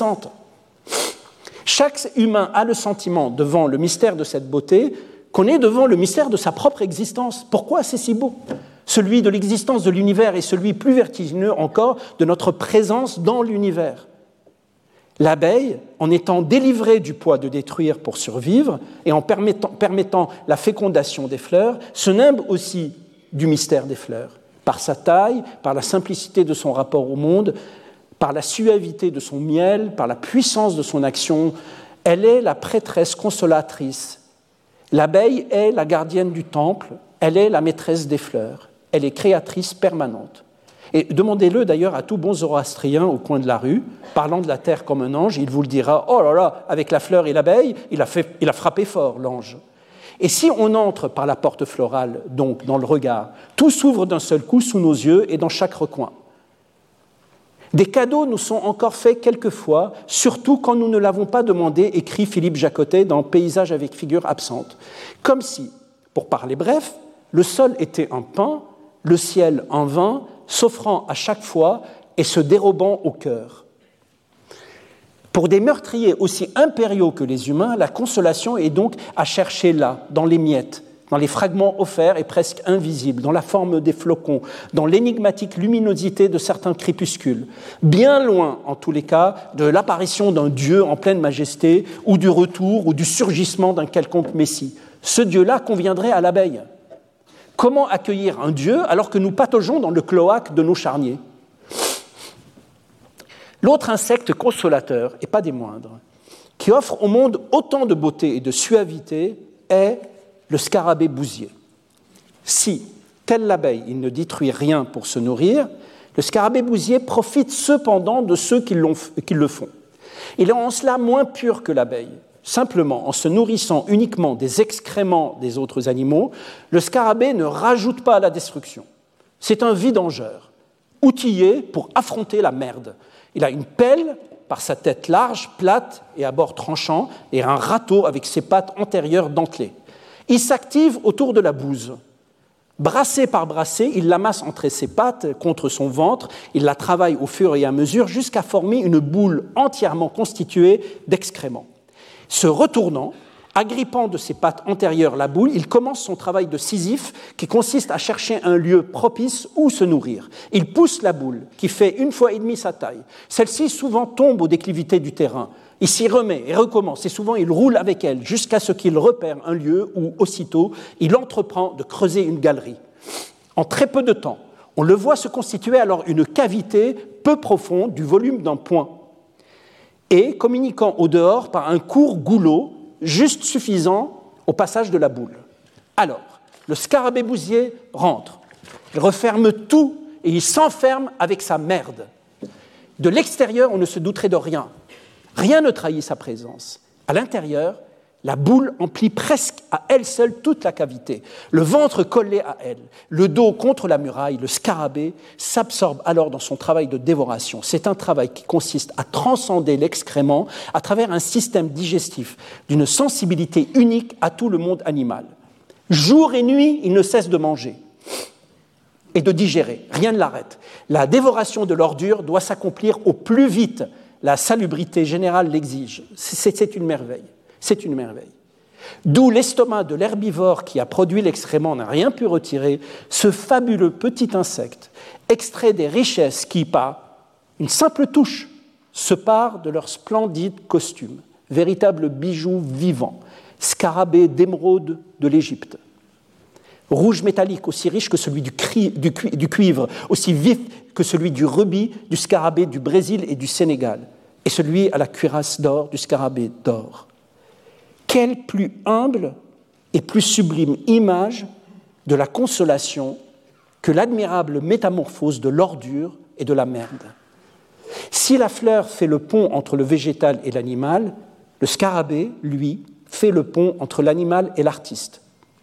Chaque humain a le sentiment, devant le mystère de cette beauté, qu'on est devant le mystère de sa propre existence. Pourquoi c'est si beau ? Celui de l'existence de l'univers et celui plus vertigineux encore de notre présence dans l'univers. L'abeille, en étant délivrée du poids de détruire pour survivre et en permettant la fécondation des fleurs, se nimbe aussi du mystère des fleurs, par sa taille, par la simplicité de son rapport au monde, par la suavité de son miel, par la puissance de son action. Elle est la prêtresse consolatrice. L'abeille est la gardienne du temple, elle est la maîtresse des fleurs, elle est créatrice permanente. Et demandez-le d'ailleurs à tout bon zoroastrien au coin de la rue, parlant de la terre comme un ange, il vous le dira « Oh là là, avec la fleur et l'abeille, il a frappé fort, l'ange ». Et si on entre par la porte florale, donc dans le regard, tout s'ouvre d'un seul coup sous nos yeux et dans chaque recoin. Des cadeaux nous sont encore faits quelquefois, surtout quand nous ne l'avons pas demandé, écrit Philippe Jacotet dans Paysage avec figure absente. Comme si, pour parler bref, le sol était un pain, le ciel un vin, s'offrant à chaque fois et se dérobant au cœur. Pour des meurtriers aussi impériaux que les humains, la consolation est donc à chercher là, dans les miettes, dans les fragments offerts et presque invisibles, dans la forme des flocons, dans l'énigmatique luminosité de certains crépuscules, bien loin, en tous les cas, de l'apparition d'un Dieu en pleine majesté ou du retour ou du surgissement d'un quelconque Messie. Ce Dieu-là conviendrait à l'abeille. Comment accueillir un Dieu alors que nous pataugeons dans le cloaque de nos charniers ? L'autre insecte consolateur, et pas des moindres, qui offre au monde autant de beauté et de suavité est le scarabée bousier. Si, tel l'abeille, il ne détruit rien pour se nourrir, le scarabée bousier profite cependant de ceux qui le font. Il est en cela moins pur que l'abeille. Simplement, en se nourrissant uniquement des excréments des autres animaux, le scarabée ne rajoute pas à la destruction. C'est un vidangeur, outillé pour affronter la merde. Il a une pelle par sa tête large, plate et à bord tranchant, et un râteau avec ses pattes antérieures dentelées. Il s'active autour de la bouse. Brassée par brassée, il l'amasse entre ses pattes contre son ventre, il la travaille au fur et à mesure jusqu'à former une boule entièrement constituée d'excréments. Se retournant, agrippant de ses pattes antérieures la boule, il commence son travail de Sisyphe qui consiste à chercher un lieu propice où se nourrir. Il pousse la boule, qui fait 1,5 fois sa taille. Celle-ci souvent tombe aux déclivités du terrain. Il s'y remet et recommence, et souvent il roule avec elle jusqu'à ce qu'il repère un lieu où, aussitôt, il entreprend de creuser une galerie. En très peu de temps, on le voit se constituer alors une cavité peu profond du volume d'un point et communiquant au dehors par un court goulot juste suffisant au passage de la boule. Alors, le scarabée bousier rentre, il referme tout et il s'enferme avec sa merde. De l'extérieur, on ne se douterait de rien. Rien ne trahit sa présence. À l'intérieur, la boule emplit presque à elle seule toute la cavité. Le ventre collé à elle, le dos contre la muraille, le scarabée s'absorbe alors dans son travail de dévoration. C'est un travail qui consiste à transcender l'excrément à travers un système digestif d'une sensibilité unique à tout le monde animal. Jour et nuit, il ne cesse de manger et de digérer. Rien ne l'arrête. La dévoration de l'ordure doit s'accomplir au plus vite. La salubrité générale l'exige. C'est une merveille. C'est une merveille. D'où l'estomac de l'herbivore qui a produit l'excrément n'a rien pu retirer, ce fabuleux petit insecte, extrait des richesses qui, par une simple touche, se parent de leur splendide costume, véritable bijou vivant, scarabée d'émeraude de l'Égypte. Rouge métallique, aussi riche que celui du cuivre, aussi vif que celui du rubis, du scarabée du Brésil et du Sénégal, et celui à la cuirasse d'or du scarabée d'or. Quelle plus humble et plus sublime image de la consolation que l'admirable métamorphose de l'ordure et de la merde. Si la fleur fait le pont entre le végétal et l'animal, le scarabée, lui, fait le pont entre l'animal et l'artiste.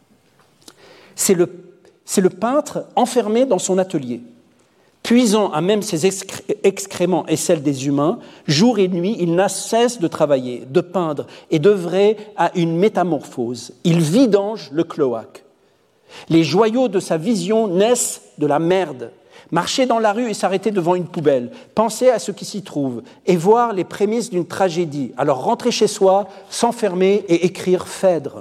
C'est le peintre enfermé dans son atelier, puisant à même ses excréments et celles des humains, jour et nuit, il n'a cesse de travailler, de peindre et d'œuvrer à une métamorphose. Il vidange le cloaque. Les joyaux de sa vision naissent de la merde. Marcher dans la rue et s'arrêter devant une poubelle, penser à ce qui s'y trouve et voir les prémices d'une tragédie, alors rentrer chez soi, s'enfermer et écrire Phèdre.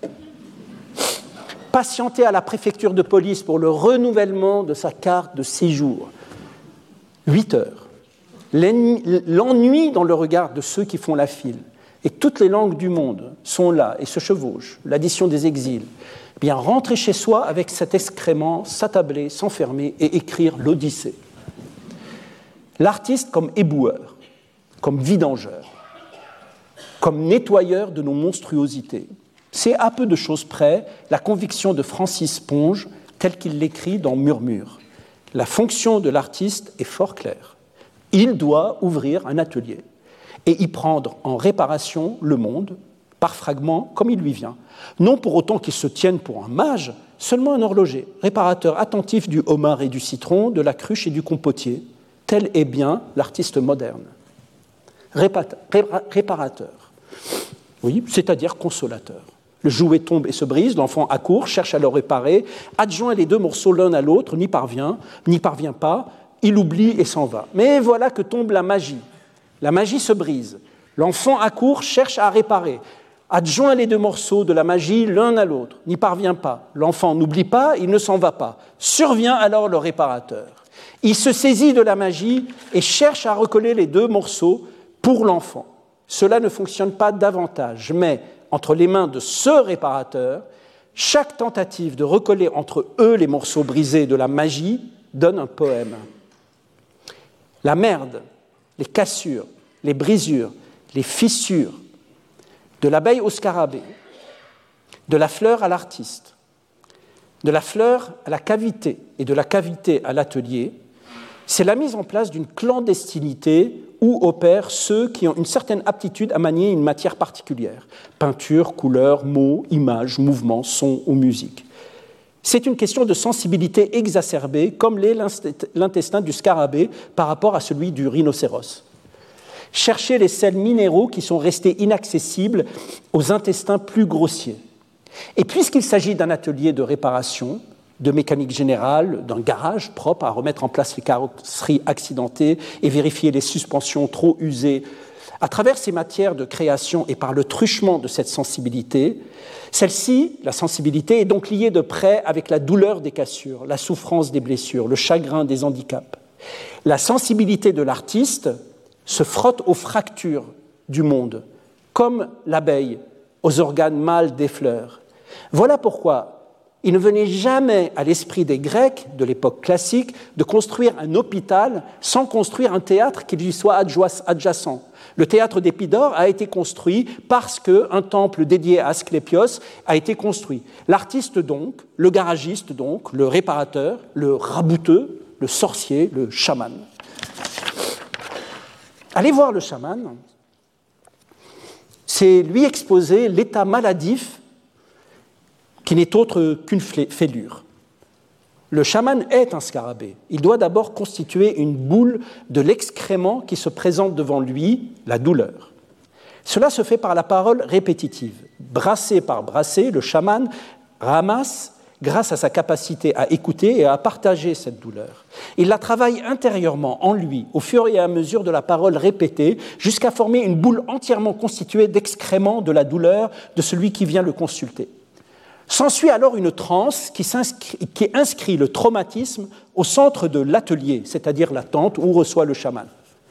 Patienter à la préfecture de police pour le renouvellement de sa carte de séjour. 8 heures. L'ennui dans le regard de ceux qui font la file. Et toutes les langues du monde sont là et se chevauchent. L'addition des exils. Eh bien, rentrer chez soi avec cet excrément, s'attabler, s'enfermer et écrire l'Odyssée. L'artiste comme éboueur, comme vidangeur, comme nettoyeur de nos monstruosités. C'est à peu de choses près la conviction de Francis Ponge, telle qu'il l'écrit dans Murmure. La fonction de l'artiste est fort claire. Il doit ouvrir un atelier et y prendre en réparation le monde, par fragments, comme il lui vient. Non pour autant qu'il se tienne pour un mage, seulement un horloger, réparateur attentif du homard et du citron, de la cruche et du compotier. Tel est bien l'artiste moderne. Réparateur, oui, c'est-à-dire consolateur. Le jouet tombe et se brise, l'enfant accourt, cherche à le réparer, adjoint les deux morceaux l'un à l'autre, n'y parvient pas, il oublie et s'en va. Mais voilà que tombe la magie. La magie se brise, l'enfant accourt, cherche à réparer, adjoint les deux morceaux de la magie l'un à l'autre, n'y parvient pas. L'enfant n'oublie pas, il ne s'en va pas. Survient alors le réparateur. Il se saisit de la magie et cherche à recoller les deux morceaux pour l'enfant. Cela ne fonctionne pas davantage, mais entre les mains de ce réparateur, chaque tentative de recoller entre eux les morceaux brisés de la magie donne un poème. La merde, les cassures, les brisures, les fissures, de l'abeille au scarabée, de la fleur à l'artiste, de la fleur à la cavité et de la cavité à l'atelier, c'est la mise en place d'une clandestinité où opèrent ceux qui ont une certaine aptitude à manier une matière particulière. Peinture, couleur, mots, images, mouvements, sons ou musique. C'est une question de sensibilité exacerbée, comme l'est l'intestin du scarabée par rapport à celui du rhinocéros. Chercher les sels minéraux qui sont restés inaccessibles aux intestins plus grossiers. Et puisqu'il s'agit d'un atelier de réparation, de mécanique générale, d'un garage propre à remettre en place les carrosseries accidentées et vérifier les suspensions trop usées, à travers ces matières de création et par le truchement de cette sensibilité, celle-ci, la sensibilité, est donc liée de près avec la douleur des cassures, la souffrance des blessures, le chagrin des handicaps. La sensibilité de l'artiste se frotte aux fractures du monde, comme l'abeille aux organes mâles des fleurs. Voilà pourquoi il ne venait jamais à l'esprit des Grecs de l'époque classique de construire un hôpital sans construire un théâtre qui lui soit adjacent. Le théâtre d'Épidore a été construit parce qu'un temple dédié à Asclépios a été construit. L'artiste donc, le garagiste donc, le réparateur, le rabouteux, le sorcier, le chaman. Allez voir le chaman, c'est lui exposer l'état maladif qui n'est autre qu'une fêlure. Le chaman est un scarabée. Il doit d'abord constituer une boule de l'excrément qui se présente devant lui, la douleur. Cela se fait par la parole répétitive. Brassé par brassé, le chaman ramasse, grâce à sa capacité à écouter et à partager cette douleur. Il la travaille intérieurement en lui, au fur et à mesure de la parole répétée, jusqu'à former une boule entièrement constituée d'excréments de la douleur de celui qui vient le consulter. S'ensuit alors une transe qui inscrit le traumatisme au centre de l'atelier, c'est-à-dire la tente où reçoit le chaman.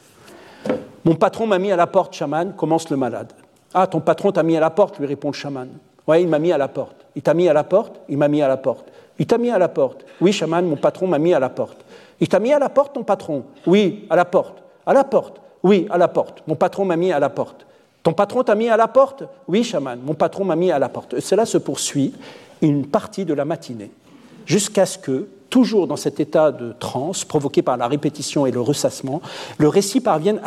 « Mon patron m'a mis à la porte, chaman, commence le malade. »« Ah, ton patron t'a mis à la porte, lui répond le chaman. »« Oui, il m'a mis à la porte. »« Il t'a mis à la porte ?»« Il m'a mis à la porte. »« Il t'a mis à la porte. »« Oui, chaman, mon patron m'a mis à la porte. »« Il t'a mis à la porte, ton patron ?»« Oui, à la porte. »« À la porte. »« Oui, à la porte. Mon patron m'a mis à la porte. »« Ton patron t'a mis à la porte ?»« Oui, chaman, mon patron m'a mis à la porte. » Et cela se poursuit une partie de la matinée, jusqu'à ce que, toujours dans cet état de transe provoqué par la répétition et le ressassement, le récit parvienne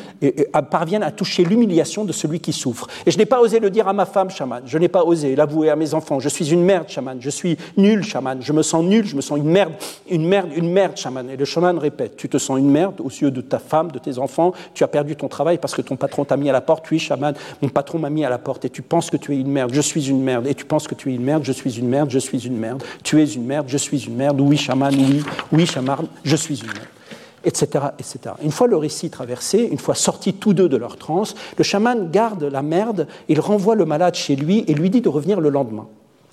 à toucher l'humiliation de celui qui souffre. Et je n'ai pas osé le dire à ma femme, chaman, je n'ai pas osé l'avouer à mes enfants, je suis une merde, chaman, je suis nul, chaman, je me sens nul, je me sens une merde, chaman. Et le chaman répète, tu te sens une merde aux yeux de ta femme, de tes enfants, tu as perdu ton travail parce que ton patron t'a mis à la porte, oui, chaman, mon patron m'a mis à la porte, et tu penses que tu es une merde, je suis une merde, et tu penses que tu es une merde, je suis une merde, je suis une merde, tu es une merde, je suis une merde, oui, chaman, oui, chaman, je suis une merde, etc., etc. Une fois le récit traversé, une fois sortis tous deux de leur transe, le chaman garde la merde, il renvoie le malade chez lui et lui dit de revenir le lendemain.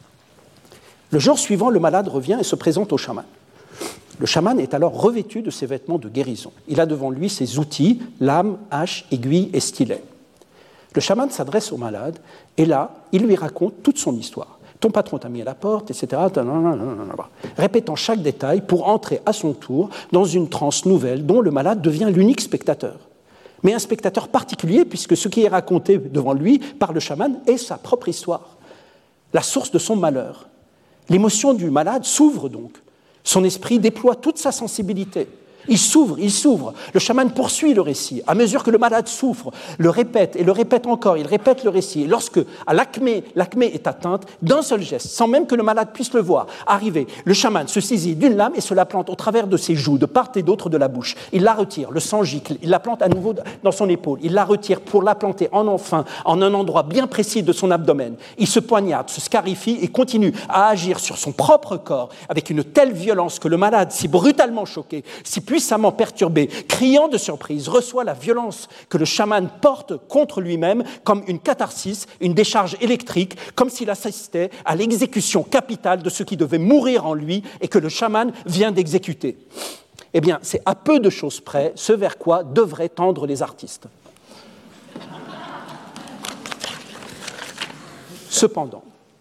Le jour suivant, le malade revient et se présente au chaman. Le chaman est alors revêtu de ses vêtements de guérison. Il a devant lui ses outils, lame, hache, aiguille et stylet. Le chaman s'adresse au malade et là, il lui raconte toute son histoire. Ton patron t'a mis à la porte, etc. Répétant chaque détail pour entrer à son tour dans une transe nouvelle dont le malade devient l'unique spectateur. Mais un spectateur particulier, puisque ce qui est raconté devant lui par le chaman est sa propre histoire, la source de son malheur. L'émotion du malade s'ouvre donc. Son esprit déploie toute sa sensibilité. Il s'ouvre. Le chaman poursuit le récit. À mesure que le malade souffre, le répète et le répète encore, il répète le récit. Et lorsque à l'acmé est atteinte, d'un seul geste, sans même que le malade puisse le voir, arriver, le chaman se saisit d'une lame et se la plante au travers de ses joues, de part et d'autre de la bouche. Il la retire, le sang gicle, il la plante à nouveau dans son épaule. Il la retire pour la planter en un endroit bien précis de son abdomen. Il se poignarde, se scarifie et continue à agir sur son propre corps avec une telle violence que le malade, si brutalement choqué, si puissamment perturbé, criant de surprise, reçoit la violence que le chaman porte contre lui-même comme une catharsis, une décharge électrique, comme s'il assistait à l'exécution capitale de ce qui devait mourir en lui et que le chaman vient d'exécuter. Eh bien, c'est à peu de choses près ce vers quoi devraient tendre les artistes. Cependant,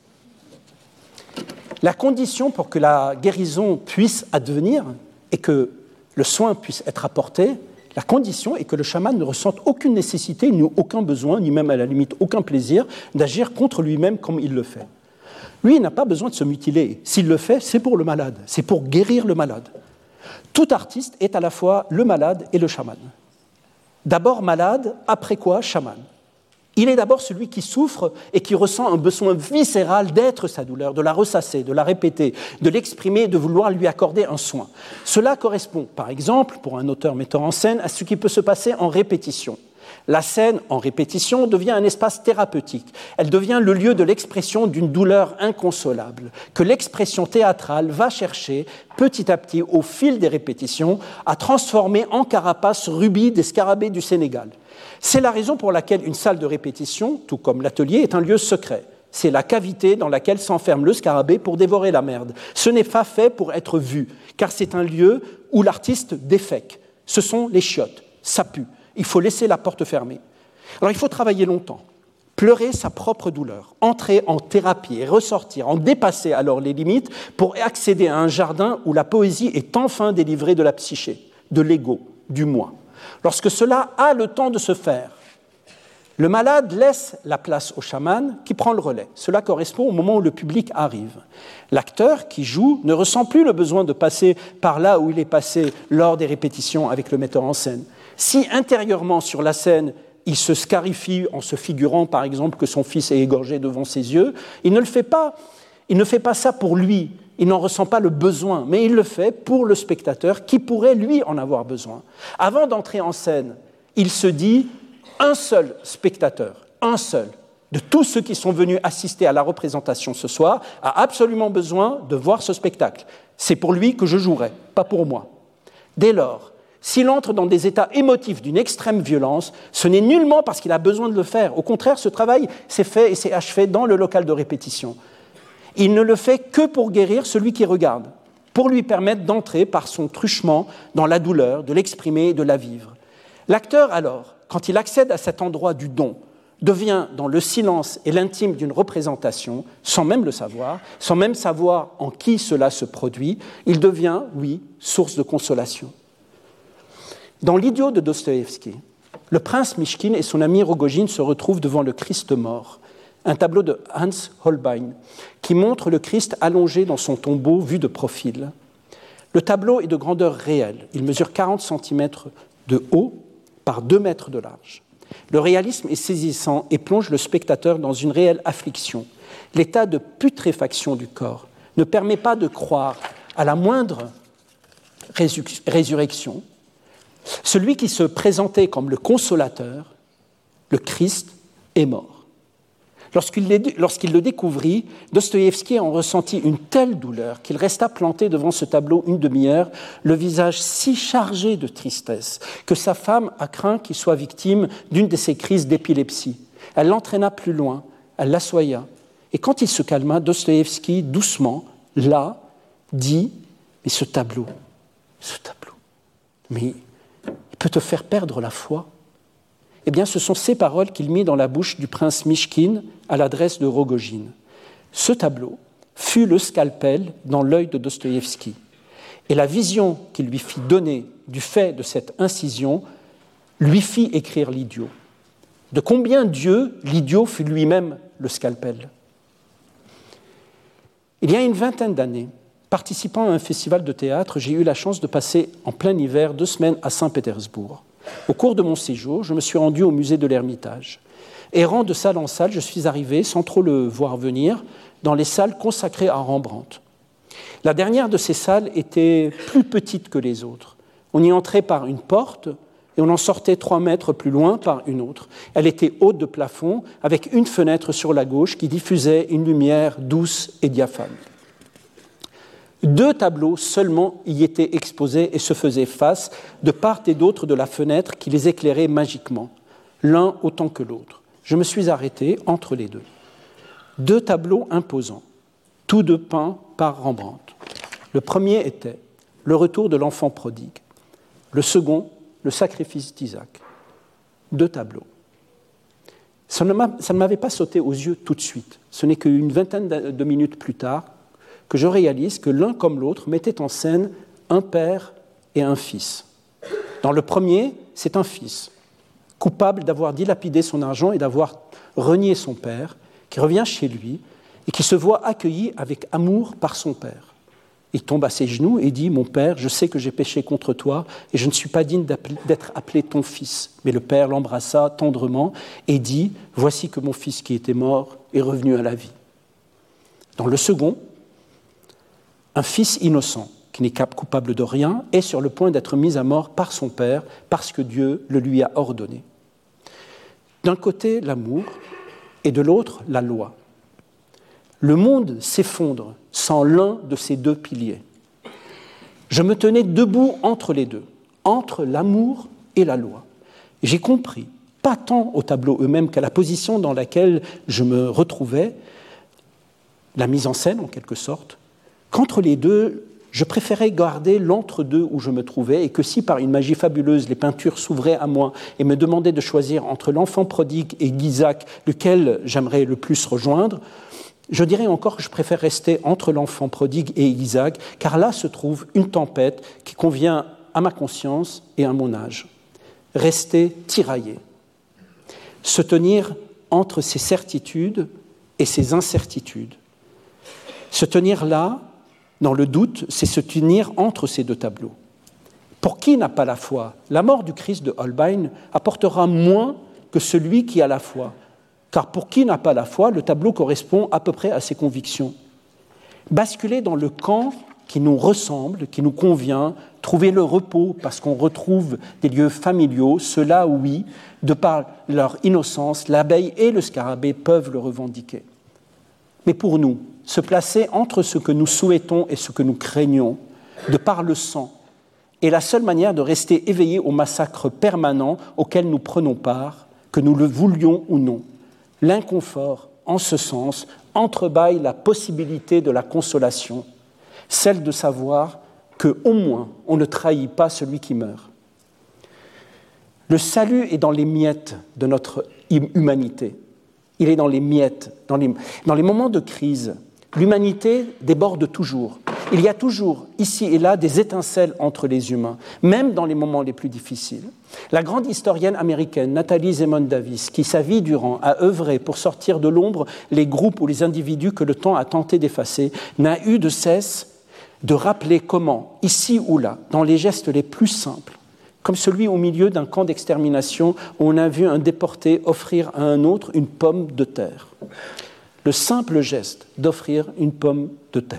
la condition pour que la guérison puisse advenir et que le soin puisse être apporté, la condition est que le chaman ne ressente aucune nécessité, ni aucun besoin, ni même à la limite aucun plaisir d'agir contre lui-même comme il le fait. Lui, il n'a pas besoin de se mutiler. S'il le fait, c'est pour le malade, c'est pour guérir le malade. Tout artiste est à la fois le malade et le chaman. D'abord malade, après quoi chaman. Il est d'abord celui qui souffre et qui ressent un besoin viscéral d'être sa douleur, de la ressasser, de la répéter, de l'exprimer, de vouloir lui accorder un soin. Cela correspond, par exemple, pour un auteur-metteur en scène, à ce qui peut se passer en répétition. La scène, en répétition, devient un espace thérapeutique. Elle devient le lieu de l'expression d'une douleur inconsolable, que l'expression théâtrale va chercher, petit à petit, au fil des répétitions, à transformer en carapace rubis des scarabées du Sénégal. C'est la raison pour laquelle une salle de répétition, tout comme l'atelier, est un lieu secret. C'est la cavité dans laquelle s'enferme le scarabée pour dévorer la merde. Ce n'est pas fait pour être vu, car c'est un lieu où l'artiste défèque. Ce sont les chiottes, ça pue. Il faut laisser la porte fermée. Alors il faut travailler longtemps. pleurer sa propre douleur, entrer en thérapie et ressortir, en dépasser alors les limites pour accéder à un jardin où la poésie est enfin délivrée de la psyché, de l'ego, du moi. Lorsque cela a le temps de se faire, le malade laisse la place au chaman qui prend le relais. Cela correspond au moment où le public arrive. L'acteur qui joue ne ressent plus le besoin de passer par là où il est passé lors des répétitions avec le metteur en scène. Si intérieurement sur la scène, il se scarifie en se figurant par exemple que son fils est égorgé devant ses yeux, il ne fait pas ça pour lui, il n'en ressent pas le besoin, mais il le fait pour le spectateur qui pourrait lui en avoir besoin. Avant d'entrer en scène, il se dit un seul spectateur, un seul, de tous ceux qui sont venus assister à la représentation ce soir, a absolument besoin de voir ce spectacle. C'est pour lui que je jouerai, pas pour moi. Dès lors, s'il entre dans des états émotifs d'une extrême violence, ce n'est nullement parce qu'il a besoin de le faire. Au contraire, ce travail s'est fait et s'est achevé dans le local de répétition. Il ne le fait que pour guérir celui qui regarde, pour lui permettre d'entrer par son truchement dans la douleur, de l'exprimer et de la vivre. L'acteur, alors, quand il accède à cet endroit du don, devient dans le silence et l'intime d'une représentation, sans même le savoir, sans même savoir en qui cela se produit, il devient, oui, source de consolation. Dans l'Idiot de Dostoïevski, le prince Mychkine et son ami Rogojine se retrouvent devant le Christ mort, un tableau de Hans Holbein qui montre le Christ allongé dans son tombeau vu de profil. Le tableau est de grandeur réelle, il mesure 40 cm de haut par 2 mètres de large. Le réalisme est saisissant et plonge le spectateur dans une réelle affliction. L'état de putréfaction du corps ne permet pas de croire à la moindre résurrection. Celui qui se présentait comme le consolateur, le Christ, est mort. Lorsqu'il le découvrit, Dostoïevski en ressentit une telle douleur qu'il resta planté devant ce tableau une demi-heure, le visage si chargé de tristesse que sa femme a craint qu'il soit victime d'une de ces crises d'épilepsie. Elle l'entraîna plus loin, elle l'assoya, et quand il se calma, Dostoïevski, doucement, là, dit « Mais ce tableau, mais il peut te faire perdre la foi ». Eh bien, ce sont ces paroles qu'il mit dans la bouche du prince Mychkine à l'adresse de Rogojine. Ce tableau fut le scalpel dans l'œil de Dostoïevski. Et la vision qu'il lui fit donner du fait de cette incision lui fit écrire l'Idiot. De combien d'yeux l'Idiot fut lui-même le scalpel ? Il y a une vingtaine d'années, participant à un festival de théâtre, j'ai eu la chance de passer en plein hiver 2 semaines à Saint-Pétersbourg. Au cours de mon séjour, je me suis rendu au musée de l'Ermitage. Errant de salle en salle, je suis arrivé, sans trop le voir venir, dans les salles consacrées à Rembrandt. La dernière de ces salles était plus petite que les autres. On y entrait par une porte et on en sortait 3 mètres plus loin par une autre. Elle était haute de plafond, avec une fenêtre sur la gauche qui diffusait une lumière douce et diaphane. 2 tableaux seulement y étaient exposés et se faisaient face de part et d'autre de la fenêtre qui les éclairait magiquement, l'un autant que l'autre. Je me suis arrêté entre les deux. 2 tableaux imposants, tous 2 peints par Rembrandt. Le premier était le retour de l'enfant prodigue. Le second, le sacrifice d'Isaac. 2 tableaux. Ça ne m'avait pas sauté aux yeux tout de suite. Ce n'est qu'une vingtaine de minutes plus tard que je réalise que l'un comme l'autre mettait en scène un père et un fils. Dans le premier, c'est un fils, coupable d'avoir dilapidé son argent et d'avoir renié son père, qui revient chez lui et qui se voit accueilli avec amour par son père. Il tombe à ses genoux et dit « Mon père, je sais que j'ai péché contre toi et je ne suis pas digne d'être appelé ton fils. » Mais le père l'embrassa tendrement et dit « Voici que mon fils qui était mort est revenu à la vie. » Dans le second, un fils innocent, qui n'est coupable de rien, est sur le point d'être mis à mort par son père parce que Dieu le lui a ordonné. D'un côté, l'amour, et de l'autre, la loi. Le monde s'effondre sans l'un de ces 2 piliers. Je me tenais debout entre les deux, entre l'amour et la loi. J'ai compris, pas tant au tableau eux-mêmes qu'à la position dans laquelle je me retrouvais, la mise en scène en quelque sorte, qu'entre les deux, je préférais garder l'entre-deux où je me trouvais et que si par une magie fabuleuse les peintures s'ouvraient à moi et me demandaient de choisir entre l'enfant prodigue et Isaac, lequel j'aimerais le plus rejoindre, je dirais encore que je préfère rester entre l'enfant prodigue et Isaac, car là se trouve une tempête qui convient à ma conscience et à mon âge. Rester tiraillé, se tenir entre ces certitudes et ces incertitudes. Se tenir là, dans le doute, c'est se tenir entre ces deux tableaux. Pour qui n'a pas la foi, la mort du Christ de Holbein apportera moins que celui qui a la foi. Car pour qui n'a pas la foi, le tableau correspond à peu près à ses convictions. Basculer dans le camp qui nous ressemble, qui nous convient, trouver le repos parce qu'on retrouve des lieux familiaux, ceux-là, oui, de par leur innocence, l'abeille et le scarabée peuvent le revendiquer. Mais pour nous, se placer entre ce que nous souhaitons et ce que nous craignons, de par le sang, est la seule manière de rester éveillés au massacre permanent auquel nous prenons part, que nous le voulions ou non. L'inconfort, en ce sens, entrebâille la possibilité de la consolation, celle de savoir qu'au moins on ne trahit pas celui qui meurt. Le salut est dans les miettes de notre humanité. Il est dans les miettes, dans les moments de crise. L'humanité déborde toujours. Il y a toujours, ici et là, des étincelles entre les humains, même dans les moments les plus difficiles. La grande historienne américaine Nathalie Zemon Davis, qui sa vie durant a œuvré pour sortir de l'ombre les groupes ou les individus que le temps a tenté d'effacer, n'a eu de cesse de rappeler comment, ici ou là, dans les gestes les plus simples, comme celui au milieu d'un camp d'extermination où on a vu un déporté offrir à un autre une pomme de terre. Le simple geste d'offrir une pomme de terre.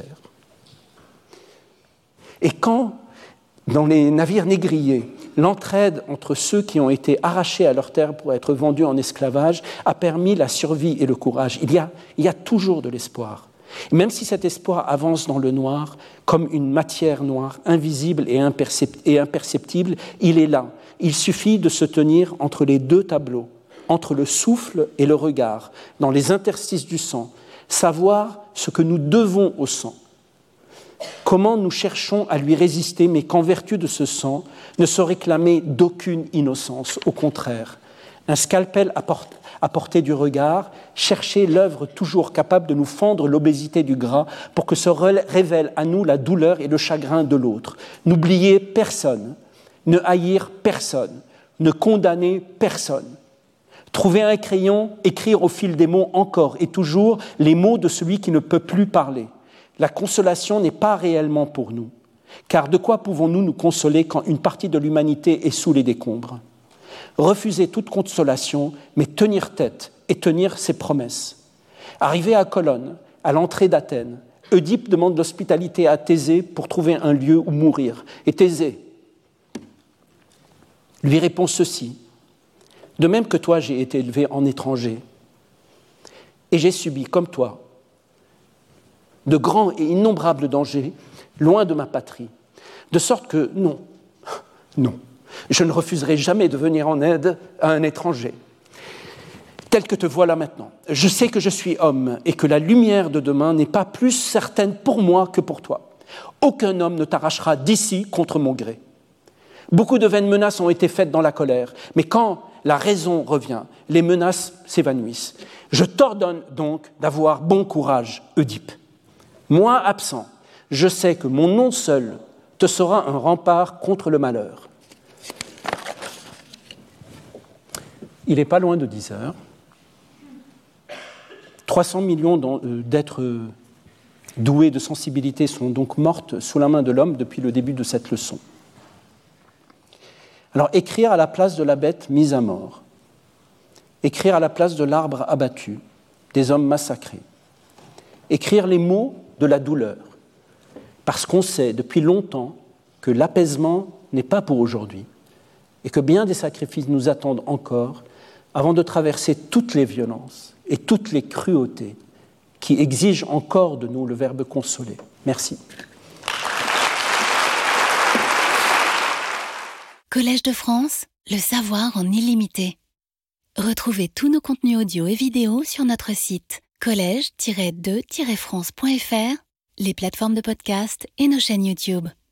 Et quand, dans les navires négriers, l'entraide entre ceux qui ont été arrachés à leur terre pour être vendus en esclavage a permis la survie et le courage, il y a toujours de l'espoir. Et même si cet espoir avance dans le noir, comme une matière noire, invisible et imperceptible, il est là. Il suffit de se tenir entre les deux tableaux, entre le souffle et le regard, dans les interstices du sang, savoir ce que nous devons au sang, comment nous cherchons à lui résister, mais qu'en vertu de ce sang, ne se réclamer d'aucune innocence, au contraire. Un scalpel à portée du regard, chercher l'œuvre toujours capable de nous fendre l'obésité du gras pour que se révèle à nous la douleur et le chagrin de l'autre. N'oublier personne, ne haïr personne, ne condamner personne. Trouver un crayon, écrire au fil des mots encore et toujours les mots de celui qui ne peut plus parler. La consolation n'est pas réellement pour nous, car de quoi pouvons-nous nous consoler quand une partie de l'humanité est sous les décombres ? Refuser toute consolation, mais tenir tête et tenir ses promesses. Arrivé à Colonne, à l'entrée d'Athènes, Oedipe demande l'hospitalité à Thésée pour trouver un lieu où mourir. Et Thésée lui répond ceci. De même que toi, j'ai été élevé en étranger, et j'ai subi, comme toi, de grands et innombrables dangers, loin de ma patrie, de sorte que, non, je ne refuserai jamais de venir en aide à un étranger, tel que te voilà maintenant. Je sais que je suis homme, et que la lumière de demain n'est pas plus certaine pour moi que pour toi. Aucun homme ne t'arrachera d'ici contre mon gré. Beaucoup de vaines menaces ont été faites dans la colère, mais quand la raison revient, les menaces s'évanouissent. Je t'ordonne donc d'avoir bon courage, Oedipe. Moi, absent, je sais que mon nom seul te sera un rempart contre le malheur. Il n'est pas loin de 10 heures. 300 millions d'êtres doués de sensibilité sont donc mortes sous la main de l'homme depuis le début de cette leçon. Alors, écrire à la place de la bête mise à mort, écrire à la place de l'arbre abattu, des hommes massacrés, écrire les mots de la douleur, parce qu'on sait depuis longtemps que l'apaisement n'est pas pour aujourd'hui et que bien des sacrifices nous attendent encore avant de traverser toutes les violences et toutes les cruautés qui exigent encore de nous le verbe consoler. Merci. Collège de France, le savoir en illimité. Retrouvez tous nos contenus audio et vidéos sur notre site collège-2-france.fr les plateformes de podcast et nos chaînes YouTube.